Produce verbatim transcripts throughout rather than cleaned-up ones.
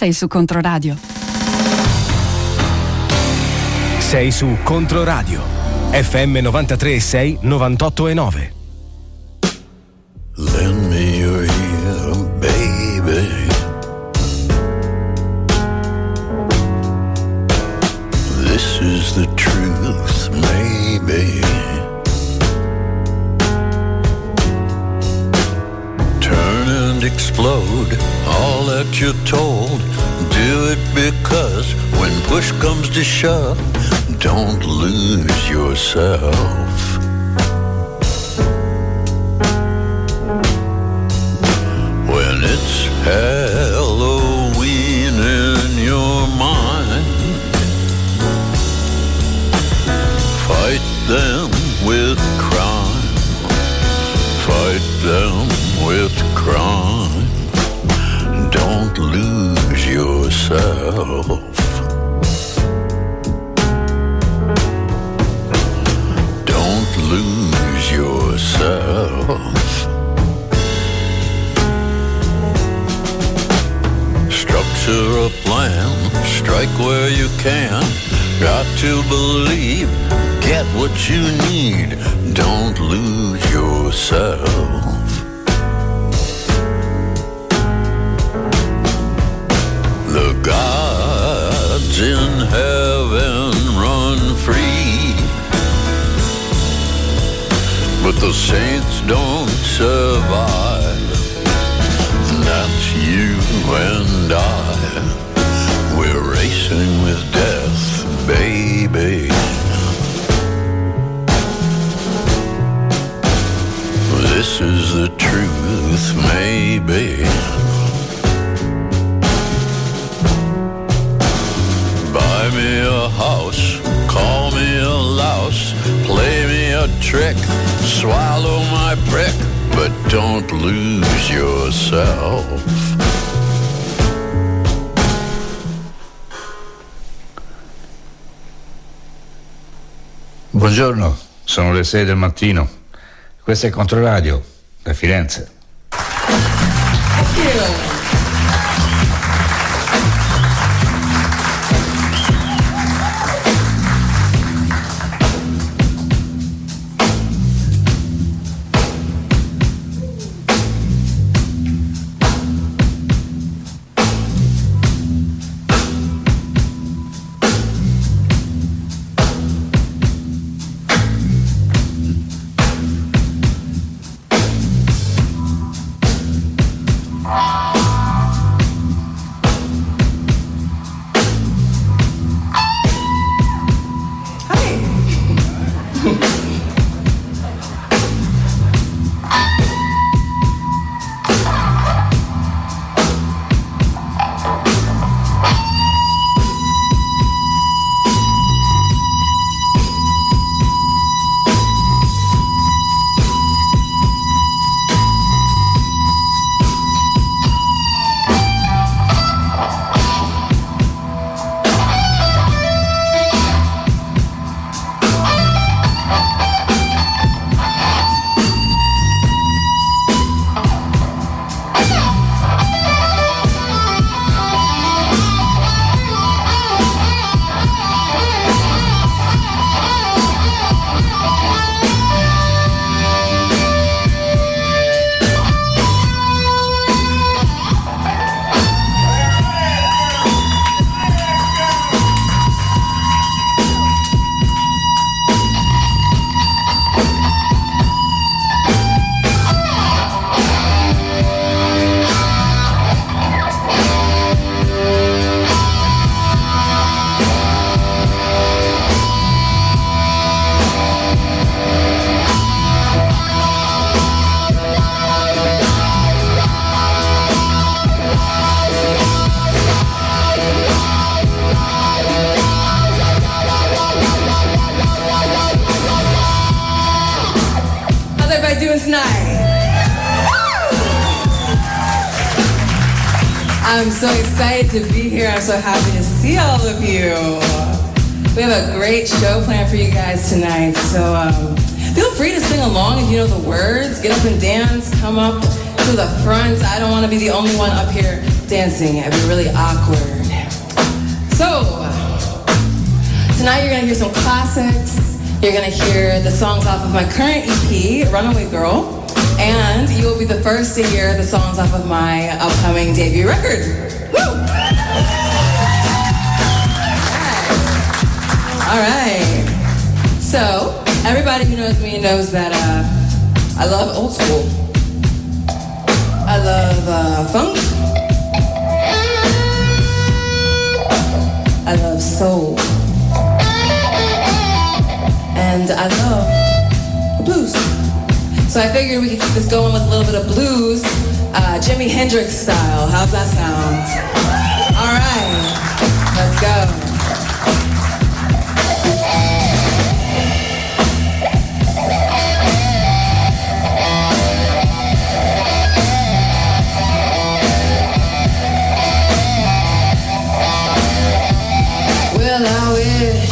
sei su Controradio. Sei su Controradio F M novantatré e sei, novantotto e nove. Lend me your ear, baby. This is the truth, maybe. Turn and explode all that you're told. Do it because when push comes to shove, don't lose yourself. When it's Halloween in your mind, fight them with crime. Fight them with crime. Don't lose yourself. Don't lose yourself. Structure a plan, strike where you can. Got to believe, get what you need. Don't lose yourself. The gods in heaven run free, but the saints don't survive. That's you and I. We're racing with death, baby. This is the truth, maybe. Buy me a house, call me a louse, play me a trick, swallow my prick, but don't lose yourself. Buongiorno, sono le sei del mattino. Questo è Controradio, da Firenze. Thank you. I'm so excited to be here. I'm so happy to see all of you. We have a great show planned for you guys tonight, so um, feel free to sing along if you know the words. Get up and dance, come up to the front. I don't want to be the only one up here dancing. It'd be really awkward. So, tonight you're gonna hear some classics. You're gonna hear the songs off of my current E P, Runaway Girl, and you will be the first to hear the songs off of my upcoming debut record. Woo! All right. So, everybody who knows me knows that uh, I love old school. I love uh, funk. I love soul. And I love blues. So I figured we could keep this going with a little bit of blues, uh, Jimi Hendrix style. How's that sound? All right, let's go. Well, I wish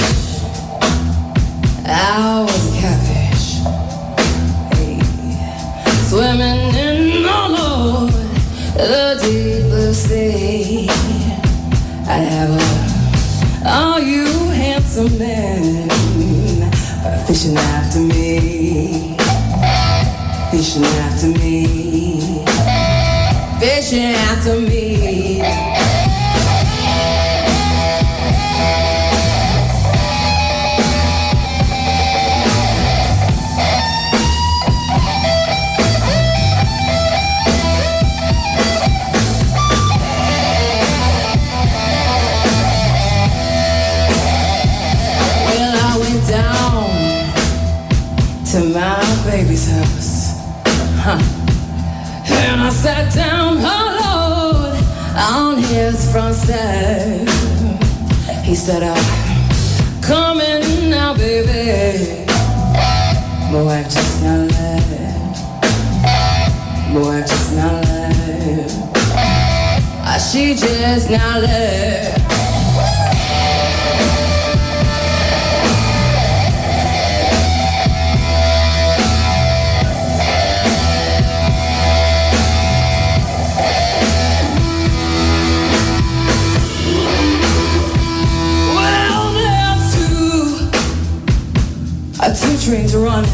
I was a catfish, hey, swimming in all over the deep blue sea. I'd have a, all you handsome men fishing after me, fishing after me, fishing after me. To my baby's house, huh? And I sat down, oh Lord, on his front step. He said, I'm coming now, baby. My wife just now left. My wife just now left. Ah, she just now left. Two trains running,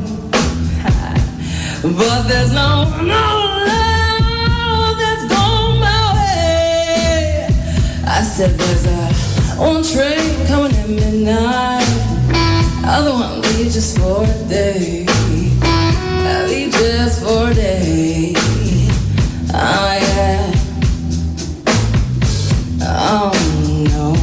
but there's no, no love that's gone my way. I said there's a one train coming at midnight, other one leave just for a day, I leave just for a day. Oh yeah, oh no.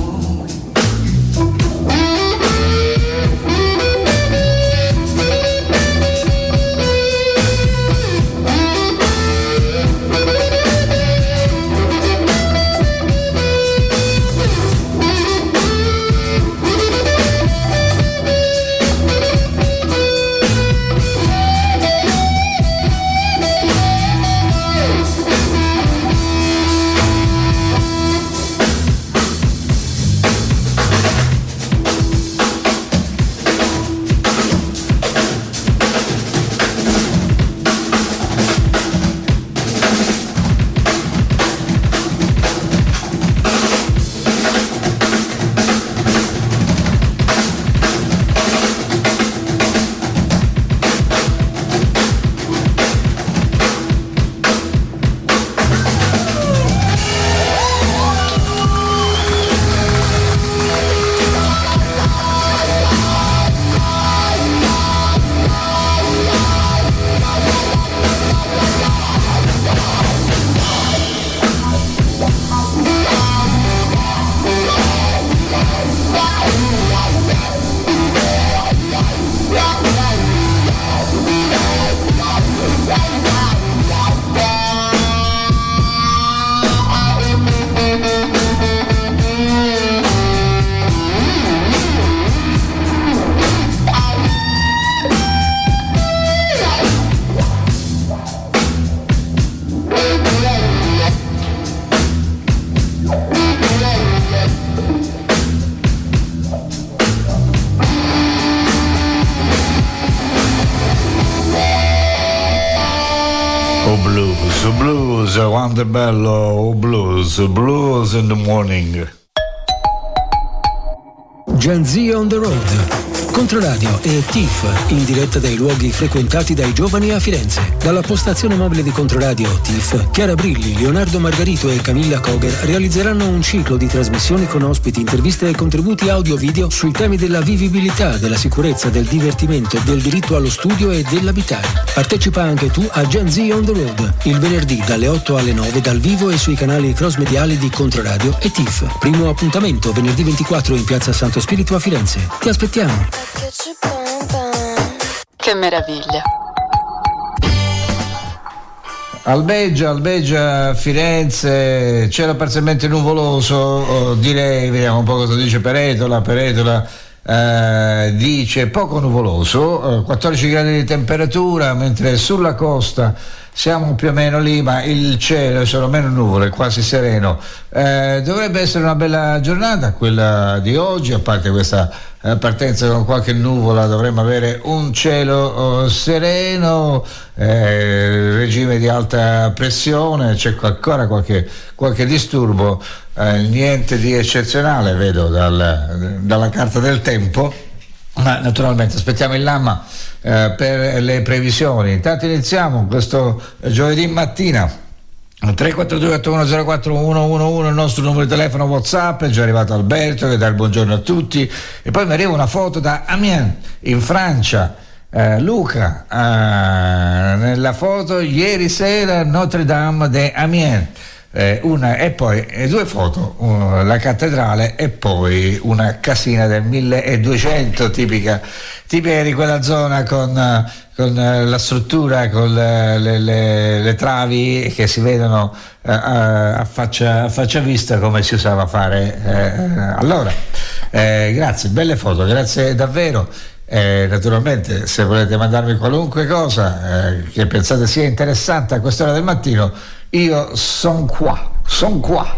Blues, blues. blues, quanto è bello blues, blues in the morning. Gen Z on the road. Controradio e T I F, in diretta dai luoghi frequentati dai giovani a Firenze. Dalla postazione mobile di Controradio T I F, Chiara Brilli, Leonardo Margarito e Camilla Koger realizzeranno un ciclo di trasmissioni con ospiti, interviste e contributi audio-video sui temi della vivibilità, della sicurezza, del divertimento, del diritto allo studio e dell'abitare. Partecipa anche tu a Gen Z on the road, il venerdì dalle otto alle nove dal vivo e sui canali cross-mediali di Controradio e T I F. Primo appuntamento venerdì ventiquattro in piazza Santo Spirito a Firenze. Ti aspettiamo. Che meraviglia. Albeggia, Albeggia, Firenze, cielo parzialmente nuvoloso, direi, vediamo un po' cosa dice Peretola. Peretola eh, dice poco nuvoloso, quattordici gradi di temperatura, mentre sulla costa siamo più o meno lì, ma il cielo è solo meno nuvole, quasi sereno. Eh, dovrebbe essere una bella giornata quella di oggi, a parte questa eh, partenza con qualche nuvola, dovremmo avere un cielo oh, sereno, eh, regime di alta pressione, c'è ancora qualche, qualche disturbo, eh, niente di eccezionale, vedo dal, dalla carta del tempo. Ma naturalmente aspettiamo il Lamma eh, per le previsioni. Intanto iniziamo questo giovedì mattina. tre quattro due otto uno zero quattro uno uno uno il nostro numero di telefono WhatsApp. È già arrivato Alberto che dà il buongiorno a tutti, e poi mi arriva una foto da Amiens in Francia. eh, Luca eh, nella foto ieri sera Notre Dame de Amiens. Eh, una e poi eh, due foto, uh, la cattedrale e poi una casina del milleduecento tipica, tipica di quella zona con, uh, con uh, la struttura, con le, le, le, le travi che si vedono uh, a, faccia, a faccia vista, come si usava fare uh, allora. Eh, grazie, belle foto, grazie davvero. Eh, naturalmente se volete mandarmi qualunque cosa eh, che pensate sia interessante a quest'ora del mattino, io son qua, son qua.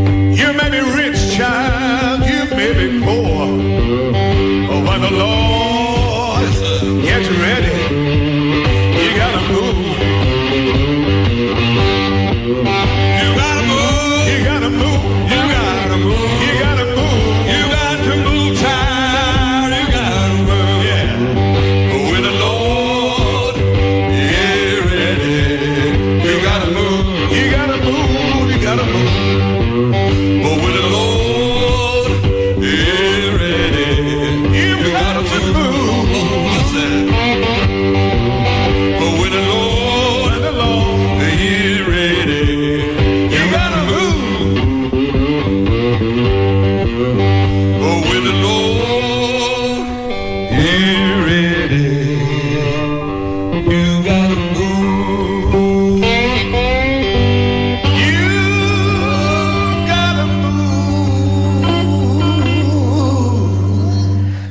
may be rich, child, you may be poor, but the Lord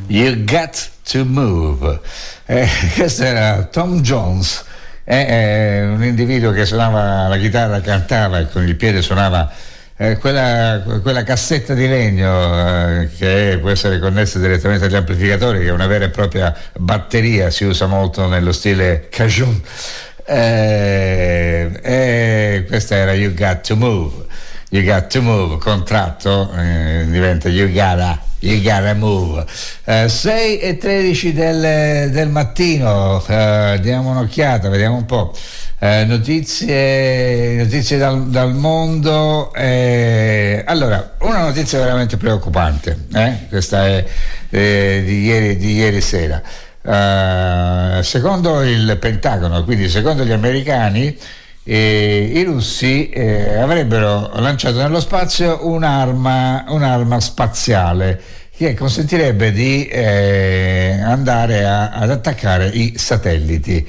You Got to Move. Eh, questo era Tom Jones, eh, eh, un individuo che suonava la chitarra, cantava e con il piede suonava eh, quella, quella cassetta di legno eh, che può essere connessa direttamente agli amplificatori, che è una vera e propria batteria, si usa molto nello stile cajun. Eh, eh, questa era You Got to Move. You Got to Move, contratto, eh, diventa You Gotta, you gotta Move. Eh, sei e tredici del, del mattino, eh, diamo un'occhiata, vediamo un po'. Eh, notizie, notizie dal, dal mondo. Eh, allora, una notizia veramente preoccupante, eh? Questa è eh, di, ieri, di ieri sera. Uh, secondo il Pentagono, quindi secondo gli americani, eh, i russi eh, avrebbero lanciato nello spazio un'arma, un'arma spaziale che consentirebbe di eh, andare a, ad attaccare i satelliti.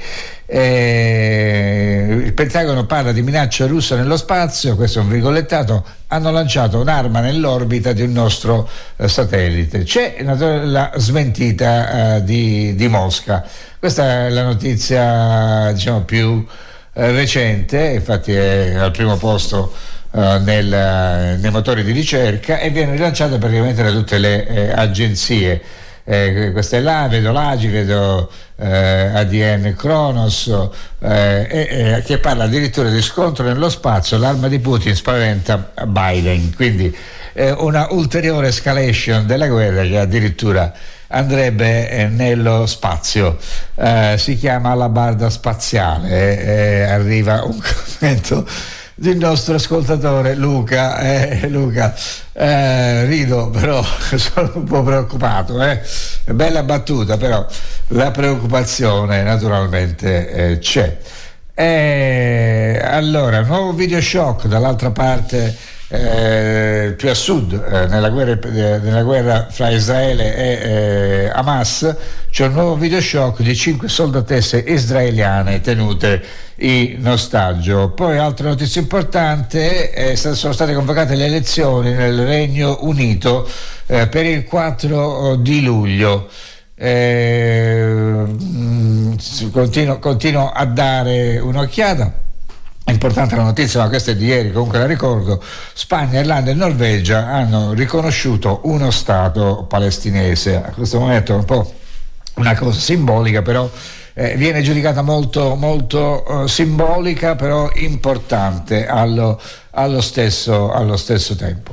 Eh, il Pentagono parla di minaccia russa nello spazio, questo è un virgolettato. Hanno lanciato un'arma nell'orbita di un nostro eh, satellite. C'è la smentita eh, di, di Mosca. Questa è la notizia, diciamo, più eh, recente, infatti è al primo posto eh, nel, nei motori di ricerca e viene rilanciata praticamente da tutte le eh, agenzie. Eh, questa è là, vedo l'Agi, vedo eh, A D N Kronos, eh, eh, che parla addirittura di scontro nello spazio, l'arma di Putin spaventa Biden, quindi eh, una ulteriore escalation della guerra che addirittura andrebbe eh, nello spazio. Eh, si chiama alabarda spaziale, eh, arriva un commento del nostro ascoltatore Luca. eh, Luca eh, rido, però sono un po' preoccupato, eh. Bella battuta, però la preoccupazione naturalmente eh, c'è. Eh, allora, nuovo video shock dall'altra parte, eh, più a sud, eh, nella, guerra, eh, nella guerra fra Israele e eh, Hamas. C'è un nuovo video shock di cinque soldatesse israeliane tenute in ostaggio. Poi altra notizia importante, eh, sono state convocate le elezioni nel Regno Unito eh, per il quattro di luglio. Eh, continuo, continuo a dare un'occhiata. È importante la notizia, ma questa è di ieri, comunque la ricordo. Spagna, Irlanda e Norvegia hanno riconosciuto uno Stato palestinese. A questo momento è un po' una cosa simbolica, però eh, viene giudicata molto, molto uh, simbolica, però importante allo, allo, stesso, allo stesso tempo.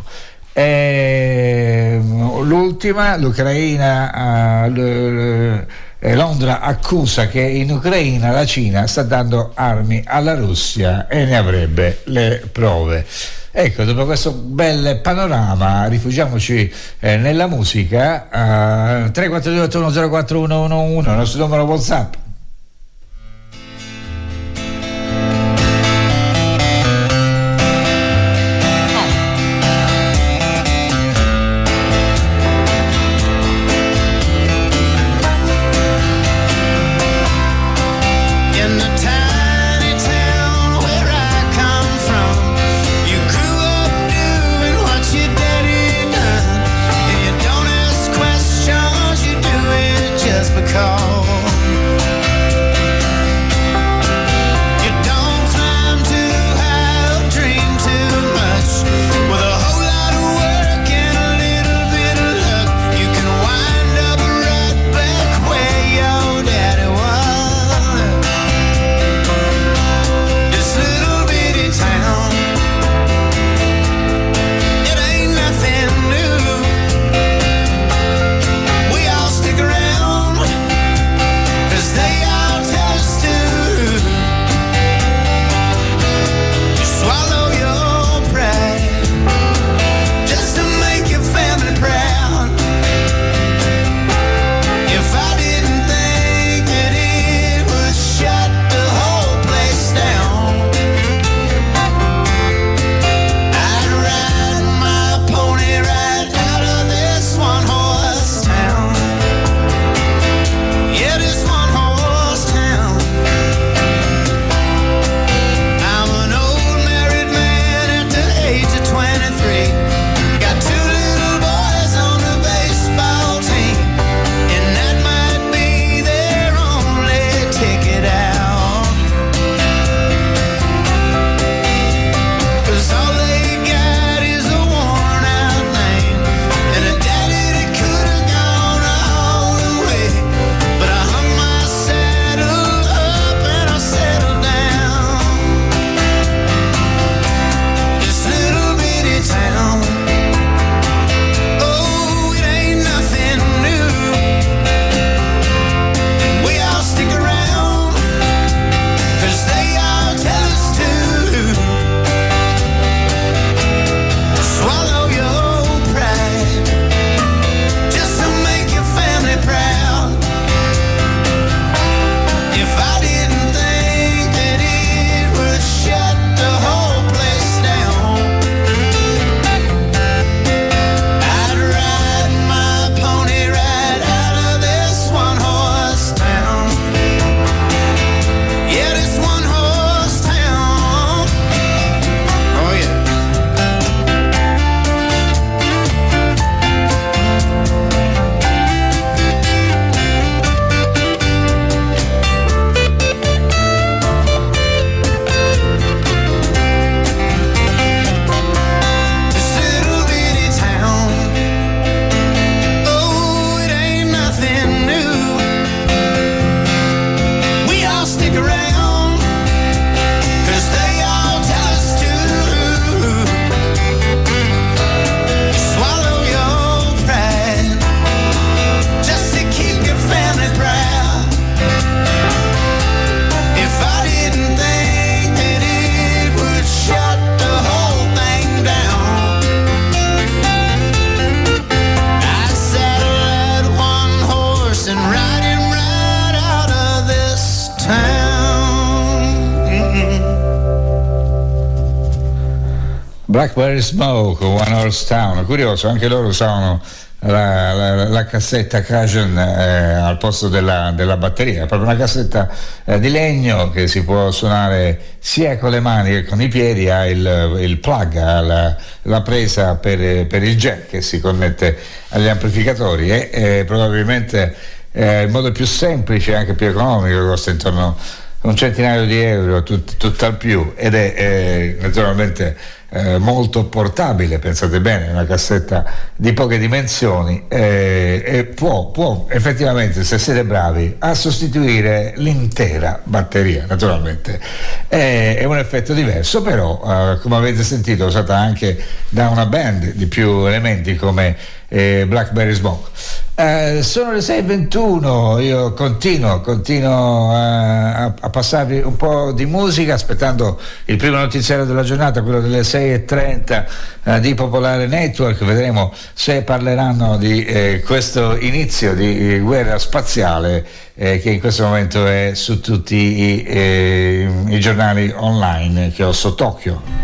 E, l'ultima, l'Ucraina, uh, l, l, Londra accusa che in Ucraina la Cina sta dando armi alla Russia e ne avrebbe le prove. Ecco, dopo questo bel panorama rifugiamoci eh, nella musica. uh, tre quattro due otto uno zero quattro uno uno uno, il nostro numero WhatsApp. Because Blackberry Smoke, One Horse Town, curioso, anche loro usavano la, la, la cassetta Cajun eh, al posto della, della batteria, è proprio una cassetta eh, di legno che si può suonare sia con le mani che con i piedi, ha il, il plug, ha la, la presa per, per il jack che si connette agli amplificatori e eh, probabilmente eh, il modo più semplice e anche più economico, costa intorno a un centinaio di euro, tut, tutt'al più, ed è eh, naturalmente eh, molto portabile, pensate bene, una cassetta di poche dimensioni eh, e può, può effettivamente, se siete bravi, a sostituire l'intera batteria. Naturalmente è, è un effetto diverso, però eh, come avete sentito, usata anche da una band di più elementi come eh, Blackberry Smoke. Eh, sono le sei e ventuno, io continuo, continuo a, a passarvi un po' di musica aspettando il primo notiziario della giornata, quello delle sei e trenta eh, di Popolare Network. Vedremo se parleranno di eh, questo inizio di eh, guerra spaziale eh, che in questo momento è su tutti i, eh, i giornali online che ho sott'occhio.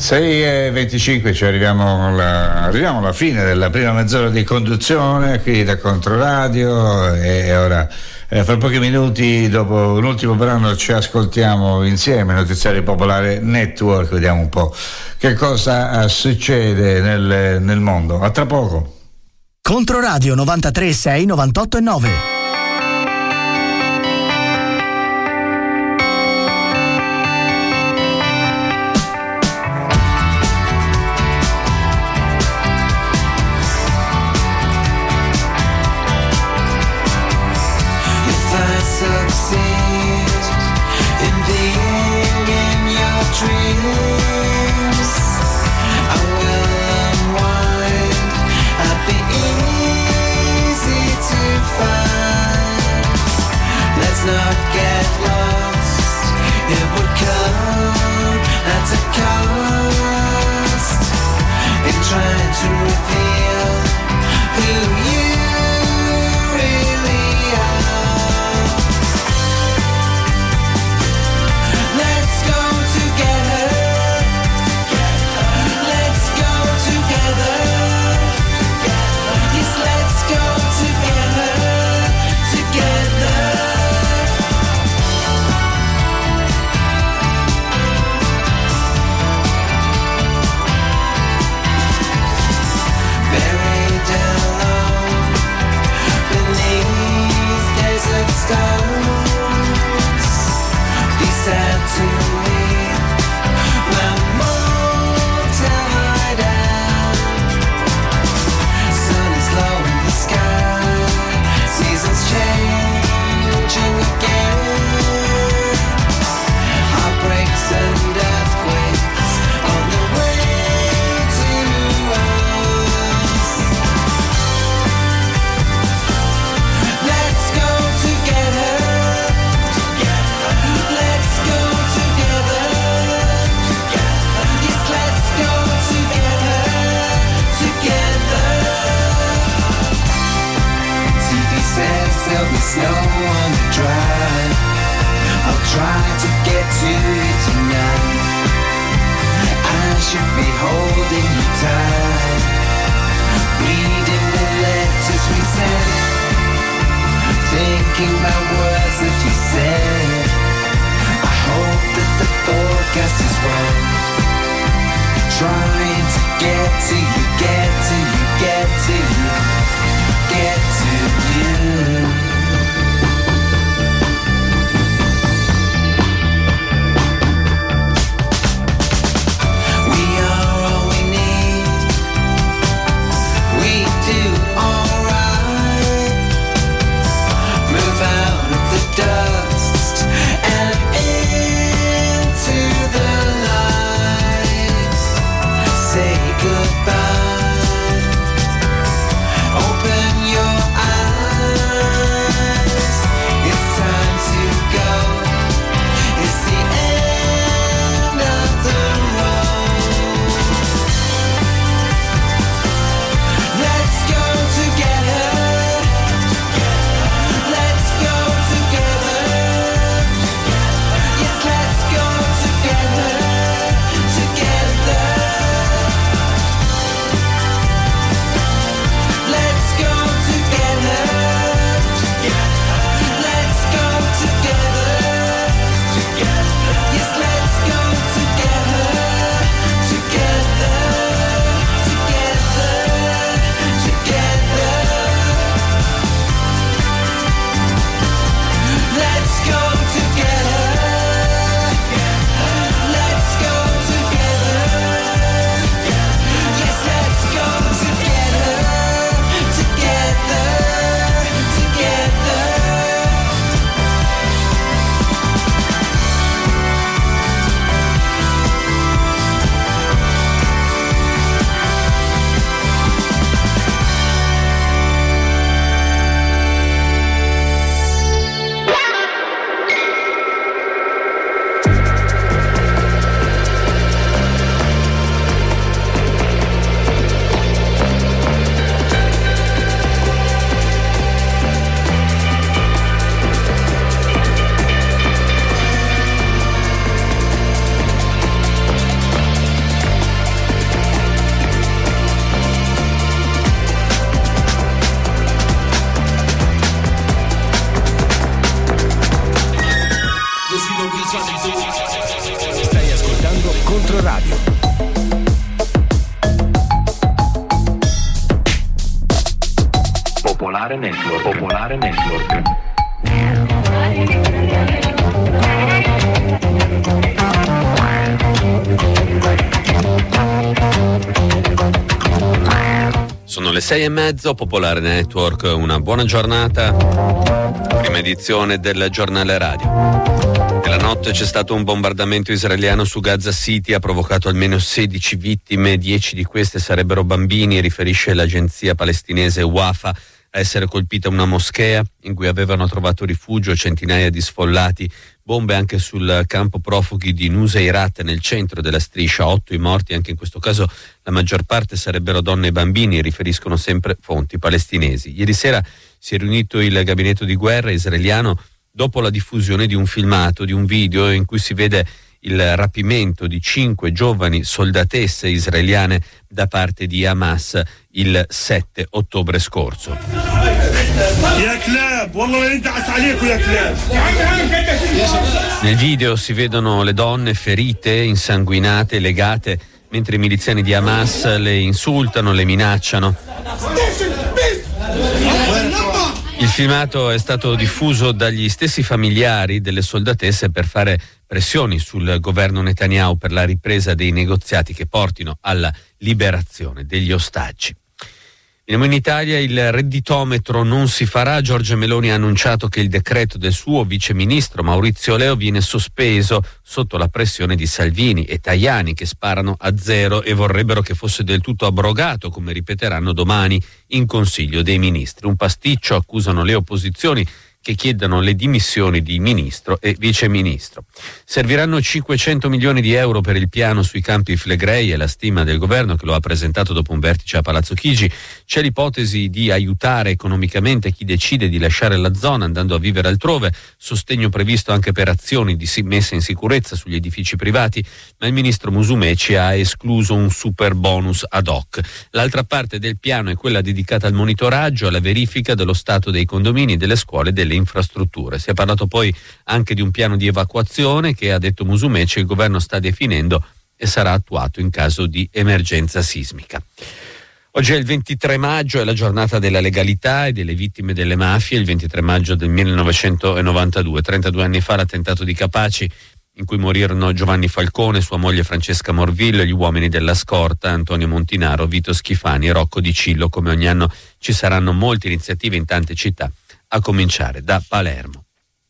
sei e venticinque, cioè arriviamo alla, arriviamo alla fine della prima mezz'ora di conduzione qui da Controradio e ora eh, fra pochi minuti dopo un ultimo brano ci ascoltiamo insieme Notiziario Popolare Network, vediamo un po' che cosa uh, succede nel, nel mondo. A tra poco. Controradio novantatré sei novantotto e nove. Popolare Network. Popolare Network. Sono le sei e mezzo, Popolare Network, una buona giornata, prima edizione del giornale radio. Nella notte c'è stato un bombardamento israeliano su Gaza City, ha provocato almeno sedici vittime, dieci di queste sarebbero bambini, riferisce l'agenzia palestinese Wafa. A essere colpita una moschea in cui avevano trovato rifugio centinaia di sfollati, bombe anche sul campo profughi di Nuseirat nel centro della striscia, otto i morti, anche in questo caso la maggior parte sarebbero donne e bambini, riferiscono sempre fonti palestinesi. Ieri sera si è riunito il gabinetto di guerra israeliano dopo la diffusione di un filmato, di un video in cui si vede il rapimento di cinque giovani soldatesse israeliane da parte di Hamas il sette ottobre scorso. Nel video si vedono le donne ferite, insanguinate, legate, mentre i miliziani di Hamas le insultano, le minacciano. Il filmato è stato diffuso dagli stessi familiari delle soldatesse per fare pressioni sul governo Netanyahu per la ripresa dei negoziati che portino alla liberazione degli ostaggi. Veniamo in Italia, il redditometro non si farà. Giorgia Meloni ha annunciato che il decreto del suo viceministro Maurizio Leo viene sospeso sotto la pressione di Salvini e Tajani, che sparano a zero e vorrebbero che fosse del tutto abrogato, come ripeteranno domani in Consiglio dei Ministri. Un pasticcio, accusano le opposizioni, che chiedano le dimissioni di ministro e viceministro. Serviranno cinquecento milioni di euro per il piano sui Campi Flegrei, è la stima del governo che lo ha presentato dopo un vertice a Palazzo Chigi. C'è l'ipotesi di aiutare economicamente chi decide di lasciare la zona andando a vivere altrove, sostegno previsto anche per azioni di messa in sicurezza sugli edifici privati, ma il ministro Musumeci ha escluso un super bonus ad hoc. L'altra parte del piano è quella dedicata al monitoraggio, alla verifica dello stato dei condomini, delle scuole e delle infrastrutture. Si è parlato poi anche di un piano di evacuazione che, ha detto Musumeci, il governo sta definendo e sarà attuato in caso di emergenza sismica. Oggi è il ventitré maggio, è la giornata della legalità e delle vittime delle mafie. Il ventitré maggio del millenovecentonovantadue, trentadue anni fa, l'attentato di Capaci, in cui morirono Giovanni Falcone, sua moglie Francesca Morvillo e gli uomini della scorta, Antonio Montinaro, Vito Schifani e Rocco Di Cillo. Come ogni anno ci saranno molte iniziative in tante città, a cominciare da Palermo.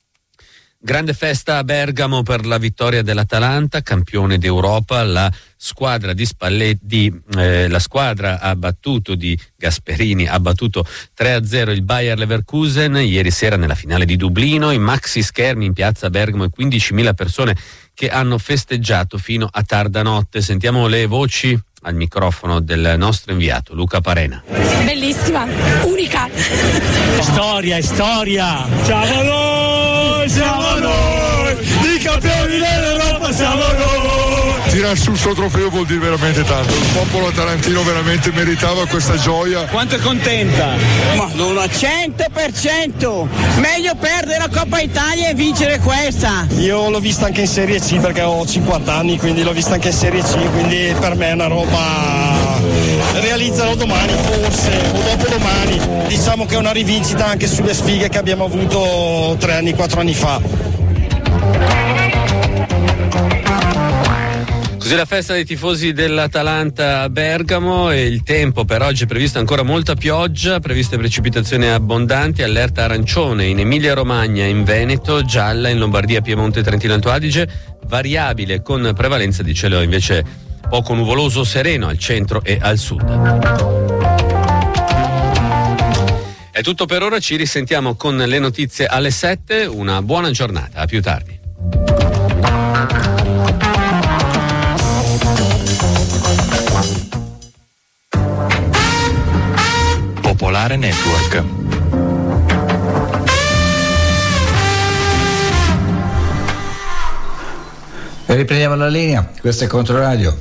Grande festa a Bergamo per la vittoria dell'Atalanta, campione d'Europa. La squadra di Spalletti, eh, la squadra ha battuto di Gasperini, ha battuto tre a zero il Bayer Leverkusen ieri sera nella finale di Dublino. I maxi schermi in piazza Bergamo e quindicimila persone che hanno festeggiato fino a tarda notte. Sentiamo le voci al microfono del nostro inviato Luca Parena. Bellissima, unica. Storia, è storia. Siamo noi, siamo noi, i campioni dell'Europa siamo noi. Tirar su sto trofeo vuol dire veramente tanto. Il popolo tarantino veramente meritava questa gioia. Quanto è contenta? Ma non al cento per cento. Meglio perdere la Coppa Italia e vincere questa. Io l'ho vista anche in Serie C perché ho cinquanta anni, quindi l'ho vista anche in Serie C, quindi per me è una roba. Realizzerò domani forse o dopodomani. Diciamo che è una rivincita anche sulle sfighe che abbiamo avuto tre anni, quattro anni fa. Così la festa dei tifosi dell'Atalanta a Bergamo. E il tempo per oggi è previsto ancora molta pioggia, previste precipitazioni abbondanti, allerta arancione in Emilia Romagna, in Veneto, gialla in Lombardia, Piemonte, Trentino Alto Adige, variabile con prevalenza di cielo invece poco nuvoloso, sereno al centro e al sud. È tutto per ora, ci risentiamo con le notizie alle sette, una buona giornata, a più tardi. Popolare Network. E riprendiamo la linea, questo è Controradio.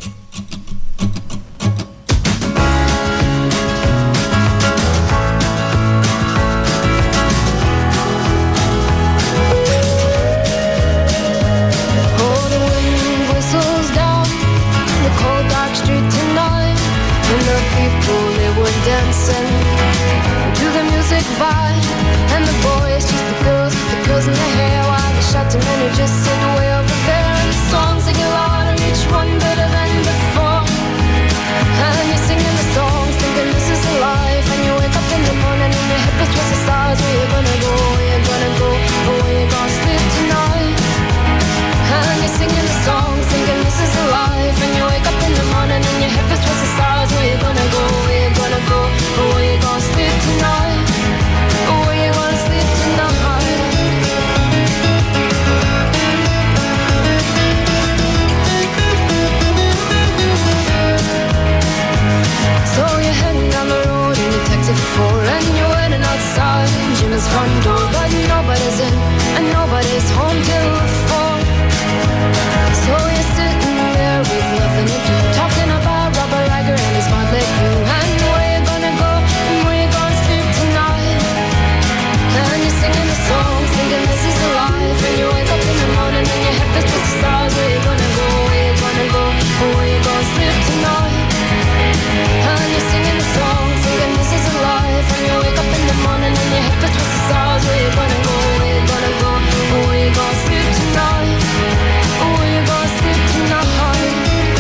his front door, but nobody's in and nobody's home till four. So you're sitting there with nothing to do, talking about Robert Riger and his motley crew, and where you gonna go and where you gonna sleep tonight. And you're singing a song, thinking this is a life, and you wake up in the morning and your head feels to the stars. Where you gonna go, where you gonna go, where you gonna sleep tonight. And you're singing a song, thinking this is a life, and you wake up in the morning and your head feels to the stars. Where you gonna go, where you gonna go, where you gonna sleep tonight. Where you gonna sleep tonight.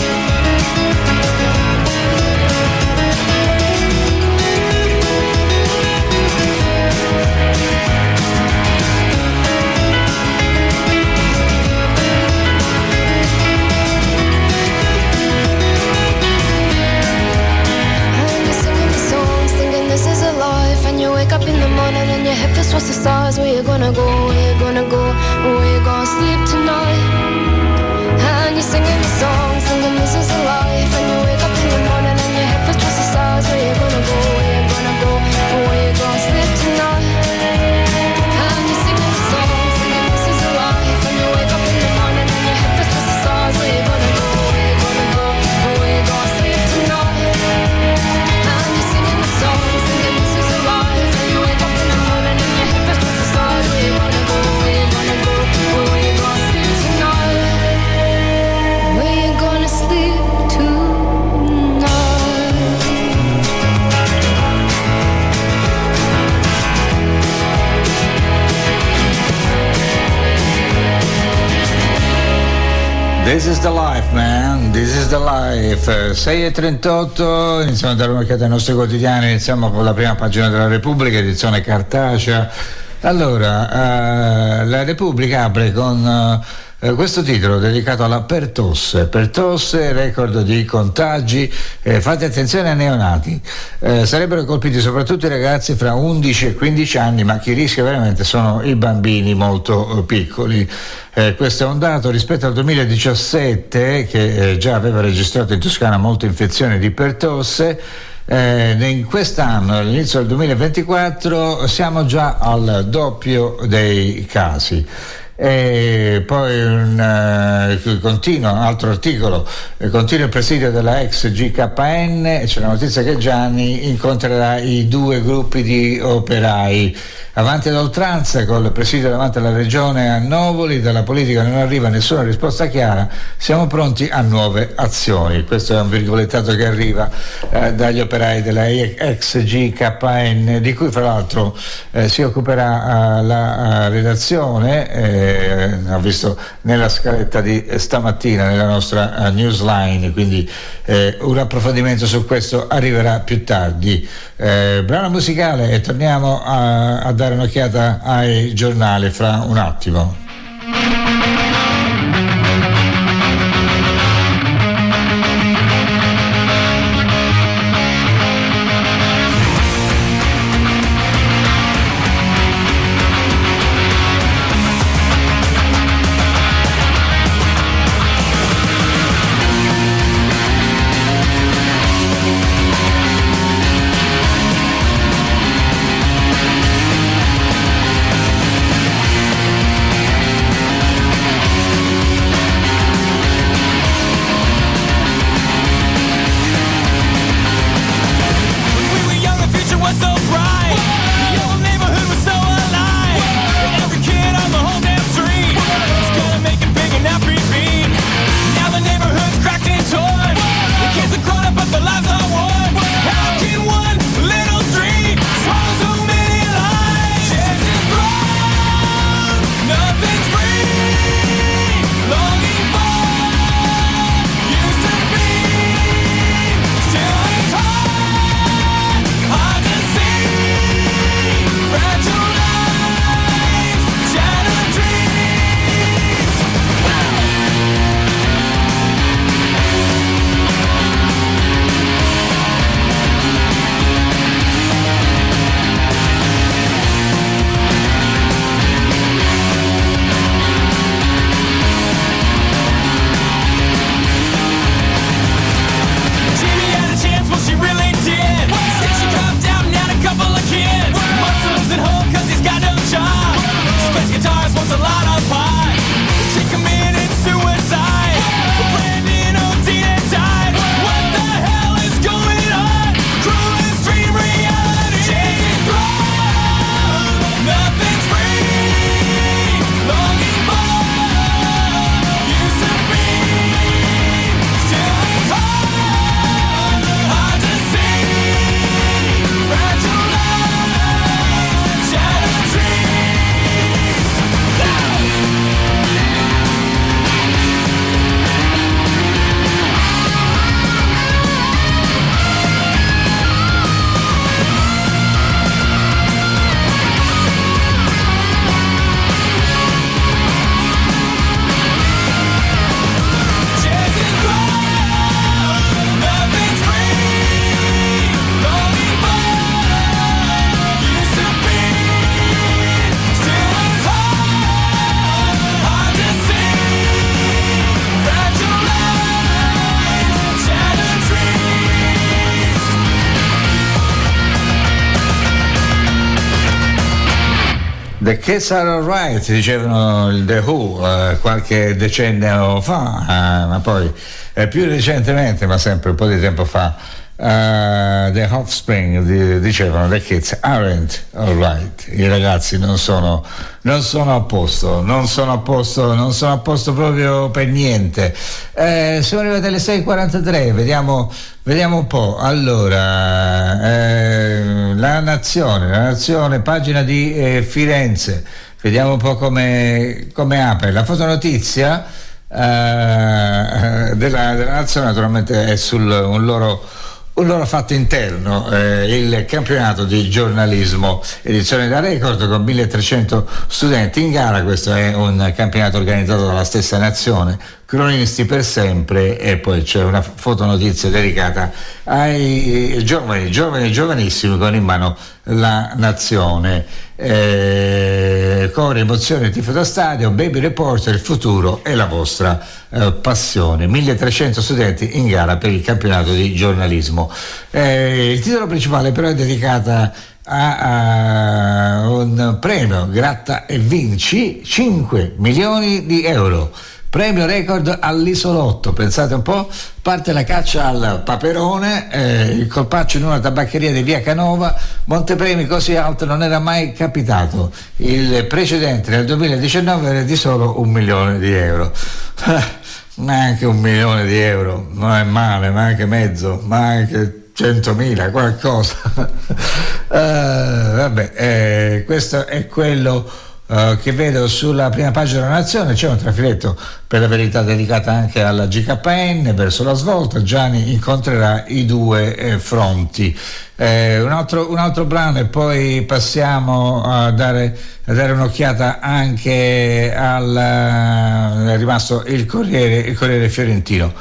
This is a life, and you wake up in the morning and your head feels towards the stars. Where you gonna go, where you gonna go, where you gonna sleep tonight. And you're singing the song, singing this is a life, and you wake up in the morning and your head feels towards the stars. Where you gonna go, where you gonna go, where you gonna sleep tonight. And you're singing the song, singing this is a life, and you wake up in the morning and your head feels towards the stars. Where you gonna go, where you gonna go, where you gonna sleep tonight. And you're singing the song, singing this is a life, and you wake up in the morning and your head feels towards the stars. Where you gonna go, where you gonna go, where you gonna sleep tonight. Where you gonna sleep tonight. This is the life, man, this is the life. sei e trentotto, iniziamo a dare un'occhiata ai nostri quotidiani, iniziamo con la prima pagina della Repubblica, edizione cartacea. Allora, uh, la Repubblica apre con uh, questo titolo dedicato alla pertosse, pertosse, record di contagi, eh, fate attenzione ai neonati, eh, sarebbero colpiti soprattutto i ragazzi fra undici e quindici anni, ma chi rischia veramente sono i bambini molto uh, piccoli. Eh, questo è un dato rispetto al duemiladiciassette, che eh, già aveva registrato in Toscana molte infezioni di pertosse. Eh, in quest'anno, all'inizio del duemilaventiquattro, siamo già al doppio dei casi. E poi un uh, continua, un altro articolo, eh, continua il presidio della ex G K N, c'è la notizia che Gianni incontrerà i due gruppi di operai. Avanti ad oltranza col presidio davanti alla regione a Novoli, dalla politica non arriva nessuna risposta chiara, siamo pronti a nuove azioni. Questo è un virgolettato che arriva eh, dagli operai della ex G K N, di cui fra l'altro eh, si occuperà eh, la eh, redazione, eh, ho visto nella scaletta di stamattina nella nostra uh, newsline, quindi eh, un approfondimento su questo arriverà più tardi. Eh, brano musicale e torniamo a, a dare un'occhiata ai giornali fra un attimo. The Kids Are Alright, dicevano il The Who eh, qualche decennio fa, eh, ma poi eh, più recentemente, ma sempre un po' di tempo fa, Uh, The Offspring di, dicevano The Kids Aren't Alright, i ragazzi non sono, non sono a posto, non sono a posto, non sono a posto proprio per niente. Eh, siamo arrivati alle sei e quarantatré, vediamo, vediamo un po'. Allora, eh, la Nazione, la Nazione, pagina di eh, Firenze, vediamo un po' come, come apre. La fotonotizia eh, della, della Nazione naturalmente è sul un loro un loro fatto interno, eh, il campionato di giornalismo edizione da record con milletrecento studenti in gara. Questo è un campionato organizzato dalla stessa Nazione, cronisti per sempre, e poi c'è una fotonotizia dedicata ai giovani, giovani giovanissimi con in mano la Nazione. Eh, Core, emozione, tifo da stadio, Baby Reporter, il futuro e la vostra eh, passione. milletrecento studenti in gara per il campionato di giornalismo. Eh, il titolo principale però è dedicata a, a un premio gratta e vinci cinque milioni di euro. Premio record all'isolotto, pensate un po', parte la caccia al paperone, eh, il colpaccio in una tabaccheria di via Canova, montepremi così alto non era mai capitato, il precedente nel duemiladiciannove era di solo un milione di euro. Ma anche un milione di euro non è male, ma anche mezzo, ma anche centomila, qualcosa. uh, vabbè, eh, questo è quello Uh, che vedo sulla prima pagina della Nazione. C'è un trafiletto, per la verità, dedicata anche alla G K N. Verso la svolta Gianni incontrerà i due eh, fronti. Eh, un, altro, un altro brano e poi passiamo a dare, a dare un'occhiata anche al è rimasto il Corriere, il Corriere Fiorentino.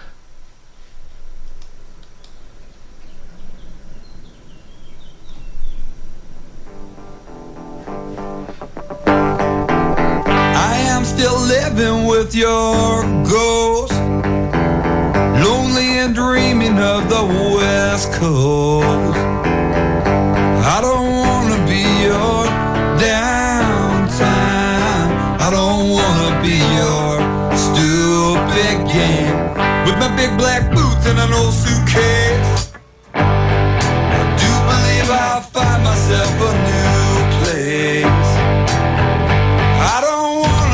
Living with your ghost, lonely and dreaming of the West Coast. I don't wanna be your downtime, I don't wanna be your stupid game. With my big black boots and an old suitcase, I do believe I'll find myself a new place. I don't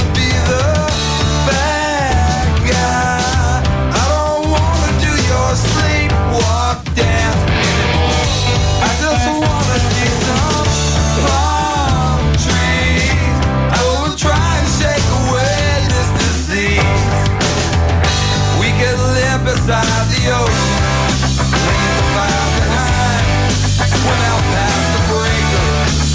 beside the ocean, leave the fire behind, swim out past the breakers,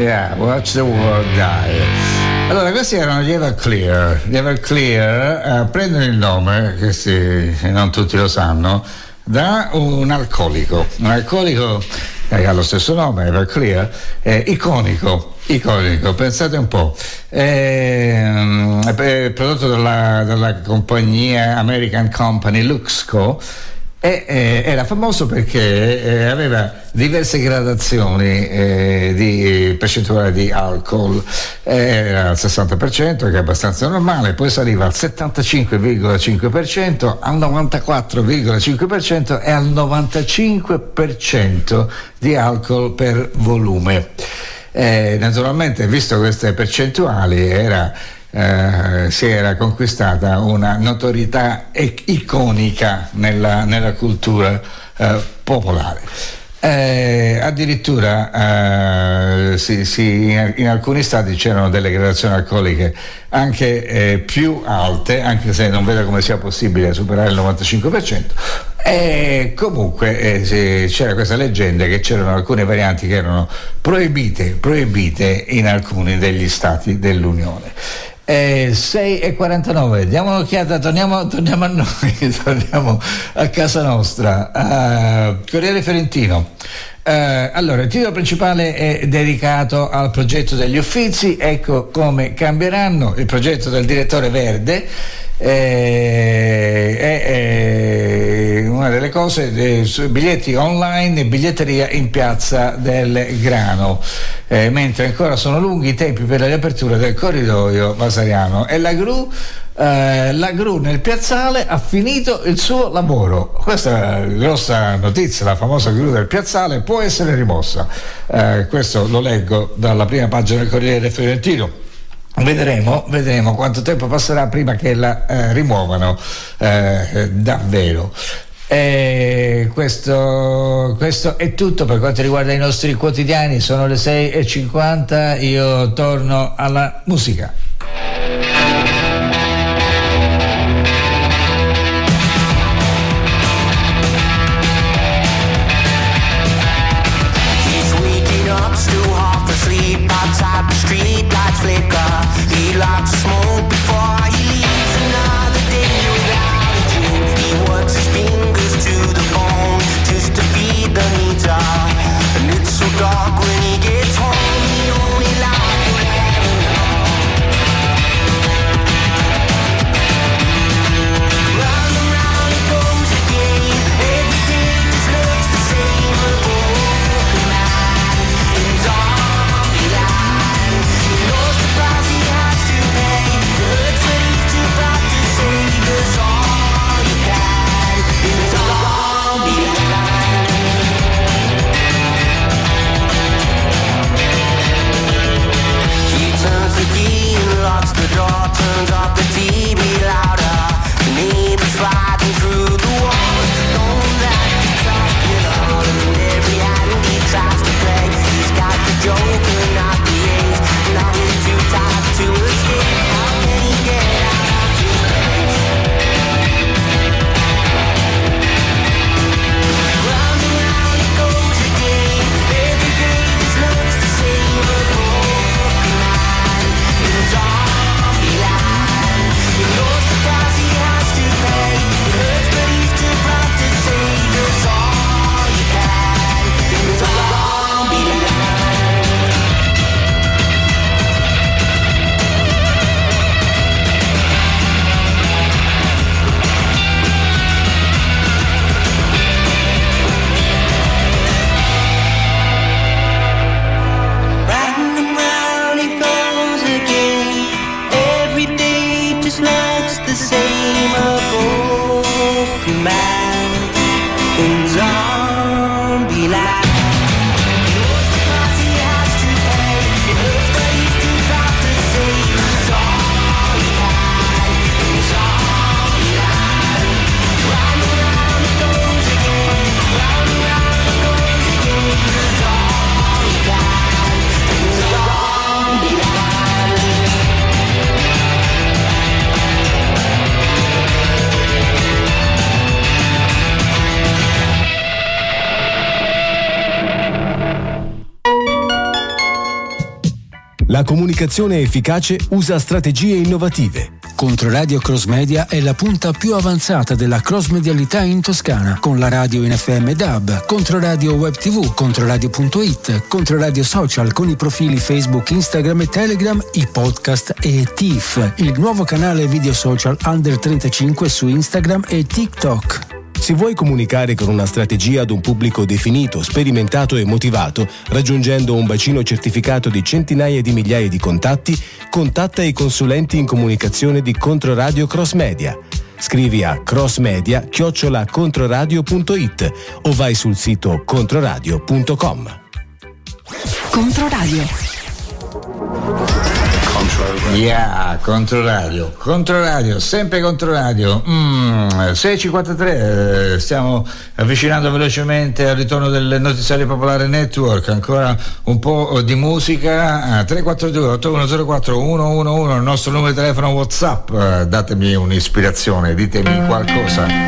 Yeah, Watch the World Die. Allora, questi erano gli Everclear. Gli Everclear eh, prendono il nome, che sì, non tutti lo sanno, da un alcolico. Un alcolico che ha lo stesso nome, Everclear, è iconico. Iconico, pensate un po', è, è prodotto dalla, dalla compagnia American Company Luxco e eh, era famoso perché eh, aveva diverse gradazioni eh, di percentuale di alcol, era al sessanta per cento, che è abbastanza normale, poi saliva al settantacinque virgola cinque per cento, al novantaquattro virgola cinque per cento e al novantacinque per cento di alcol per volume. Eh, naturalmente, visto queste percentuali, era, eh, si era conquistata una notorietà e- iconica nella, nella cultura eh, popolare. Eh, addirittura eh, sì, sì, in, in alcuni stati c'erano delle gradazioni alcoliche anche eh, più alte, anche se non vedo come sia possibile superare il novantacinque per cento. E comunque eh, sì, c'era questa leggenda che c'erano alcune varianti che erano proibite, proibite in alcuni degli stati dell'Unione. Eh, sei e quarantanove, diamo un'occhiata, torniamo, torniamo a noi, torniamo a casa nostra. uh, Corriere Fiorentino. Uh, allora, il titolo principale è dedicato al progetto degli Uffizi. Ecco come cambieranno. Il progetto del direttore Verde è, è, è una delle cose dei biglietti online e biglietteria in piazza del Grano, eh, mentre ancora sono lunghi i tempi per la riapertura del corridoio vasariano e la gru Uh, la gru nel piazzale ha finito il suo lavoro. Questa è la grossa notizia, la famosa gru del piazzale può essere rimossa. Uh, questo lo leggo dalla prima pagina del Corriere Fiorentino. Vedremo, vedremo quanto tempo passerà prima che la uh, rimuovano uh, davvero. E questo, questo è tutto per quanto riguarda i nostri quotidiani. Sono le sei e cinquanta, io torno alla musica. Outside the street lights flicker. He likes to smoke before he leaves another day without a drink. He works his fingers to the bone just to feed the meter. And it's so dark when he gets home, he only lies forever. La comunicazione efficace usa strategie innovative. Controradio Cross Media è la punta più avanzata della cross medialità in Toscana, con la radio in F M D A B, Controradio Web T V, Controradio punto it, Controradio Social con i profili Facebook, Instagram e Telegram, i podcast e T I F, il nuovo canale video social Under trentacinque su Instagram e TikTok. Se vuoi comunicare con una strategia ad un pubblico definito, sperimentato e motivato, raggiungendo un bacino certificato di centinaia di migliaia di contatti, contatta i consulenti in comunicazione di Controradio Cross Media. Scrivi a crossmedia chiocciola controradio punto it o vai sul sito controradio punto com. Controradio. Yeah, Controradio, Controradio, sempre Controradio. Mm, sei e cinquantatré, eh, stiamo avvicinando velocemente al ritorno del Notiziario Popolare Network. Ancora un po' di musica. tre quattro due otto uno zero quattro uno uno uno, il nostro numero di telefono WhatsApp. Eh, datemi un'ispirazione, ditemi qualcosa.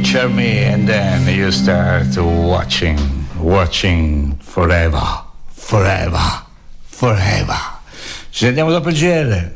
picture me and then you start watching, watching forever, forever, forever. Ci sentiamo dopo il G R.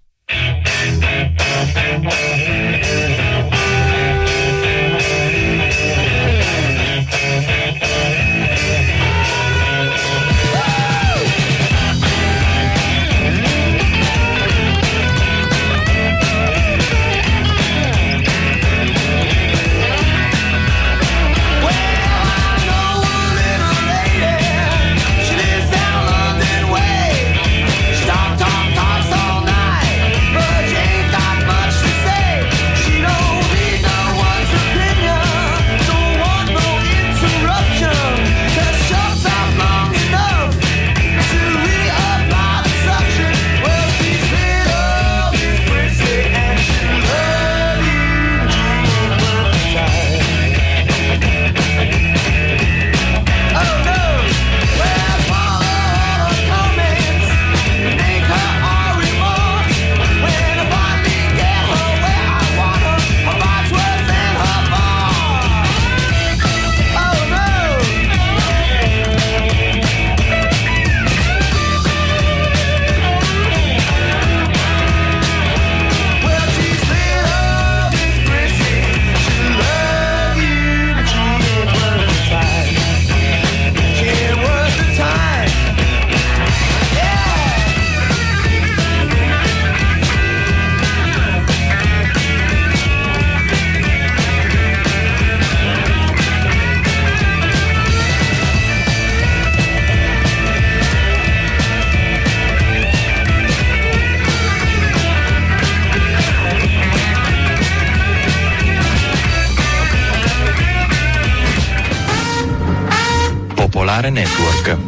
Popolare Network.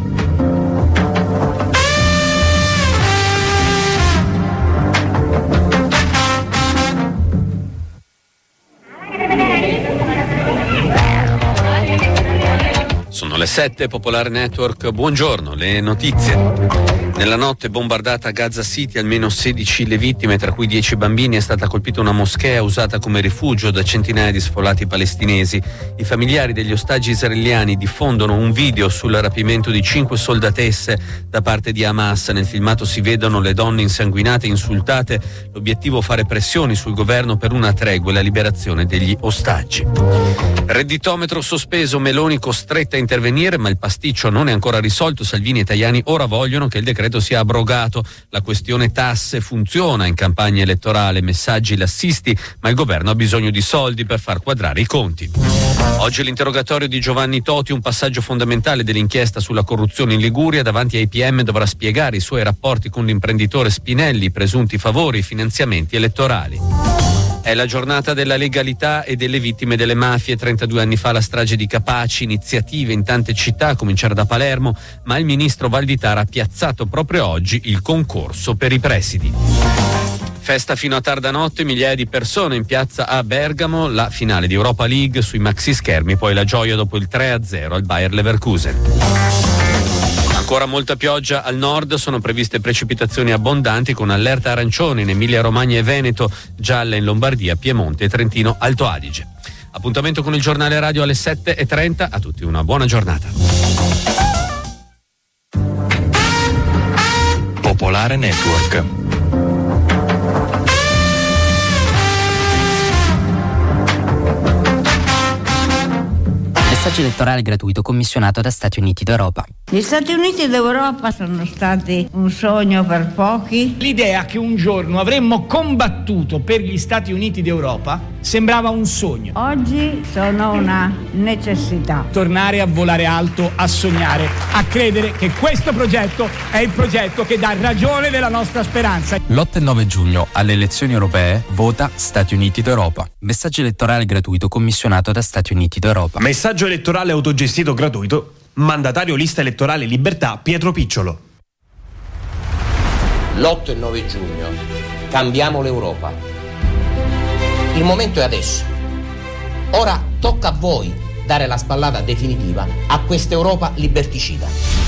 Sono le sette, Popolare Network, buongiorno, le notizie. Nella notte bombardata a Gaza City, almeno sedici le vittime, tra cui dieci bambini. È stata colpita una moschea usata come rifugio da centinaia di sfollati palestinesi. I familiari degli ostaggi israeliani diffondono un video sul rapimento di cinque soldatesse da parte di Hamas. Nel filmato si vedono le donne insanguinate e insultate. L'obiettivo: fare pressioni sul governo per una tregua e la liberazione degli ostaggi. Redditometro sospeso, Meloni costretta a intervenire, ma il pasticcio non è ancora risolto. Salvini e Tajani ora vogliono che il decreto sia abrogato. La questione tasse funziona in campagna elettorale, messaggi lassisti, ma il governo ha bisogno di soldi per far quadrare i conti. Oggi l'interrogatorio di Giovanni Toti, un passaggio fondamentale dell'inchiesta sulla corruzione in Liguria. Davanti ai P M dovrà spiegare i suoi rapporti con l'imprenditore Spinelli, presunti favori e finanziamenti elettorali. È la giornata della legalità e delle vittime delle mafie. trentadue anni fa la strage di Capaci, iniziative in tante città, a cominciare da Palermo, ma il ministro Valditara ha piazzato proprio oggi il concorso per i presidi. Festa fino a tarda notte, migliaia di persone in piazza a Bergamo, la finale di Europa League sui maxi schermi, poi la gioia dopo il tre a zero al Bayer Leverkusen. Ancora molta pioggia al nord, sono previste precipitazioni abbondanti con allerta arancione in Emilia Romagna e Veneto, gialla in Lombardia, Piemonte e Trentino Alto Adige. Appuntamento con il giornale radio alle sette e trenta, a tutti una buona giornata. Popolare Network. Messaggio elettorale gratuito commissionato da Stati Uniti d'Europa. Gli Stati Uniti d'Europa sono stati un sogno per pochi. L'idea che un giorno avremmo combattuto per gli Stati Uniti d'Europa sembrava un sogno. Oggi sono una necessità. Tornare a volare alto, a sognare, a credere che questo progetto è il progetto che dà ragione della nostra speranza. L'otto e nove giugno alle elezioni europee vota Stati Uniti d'Europa. Messaggio elettorale gratuito commissionato da Stati Uniti d'Europa. Messaggio elettorale autogestito gratuito. Mandatario lista elettorale Libertà Pietro Picciolo. L'otto e nove giugno cambiamo l'Europa. Il momento è adesso. Ora tocca a voi dare la spallata definitiva a questa Europa liberticida.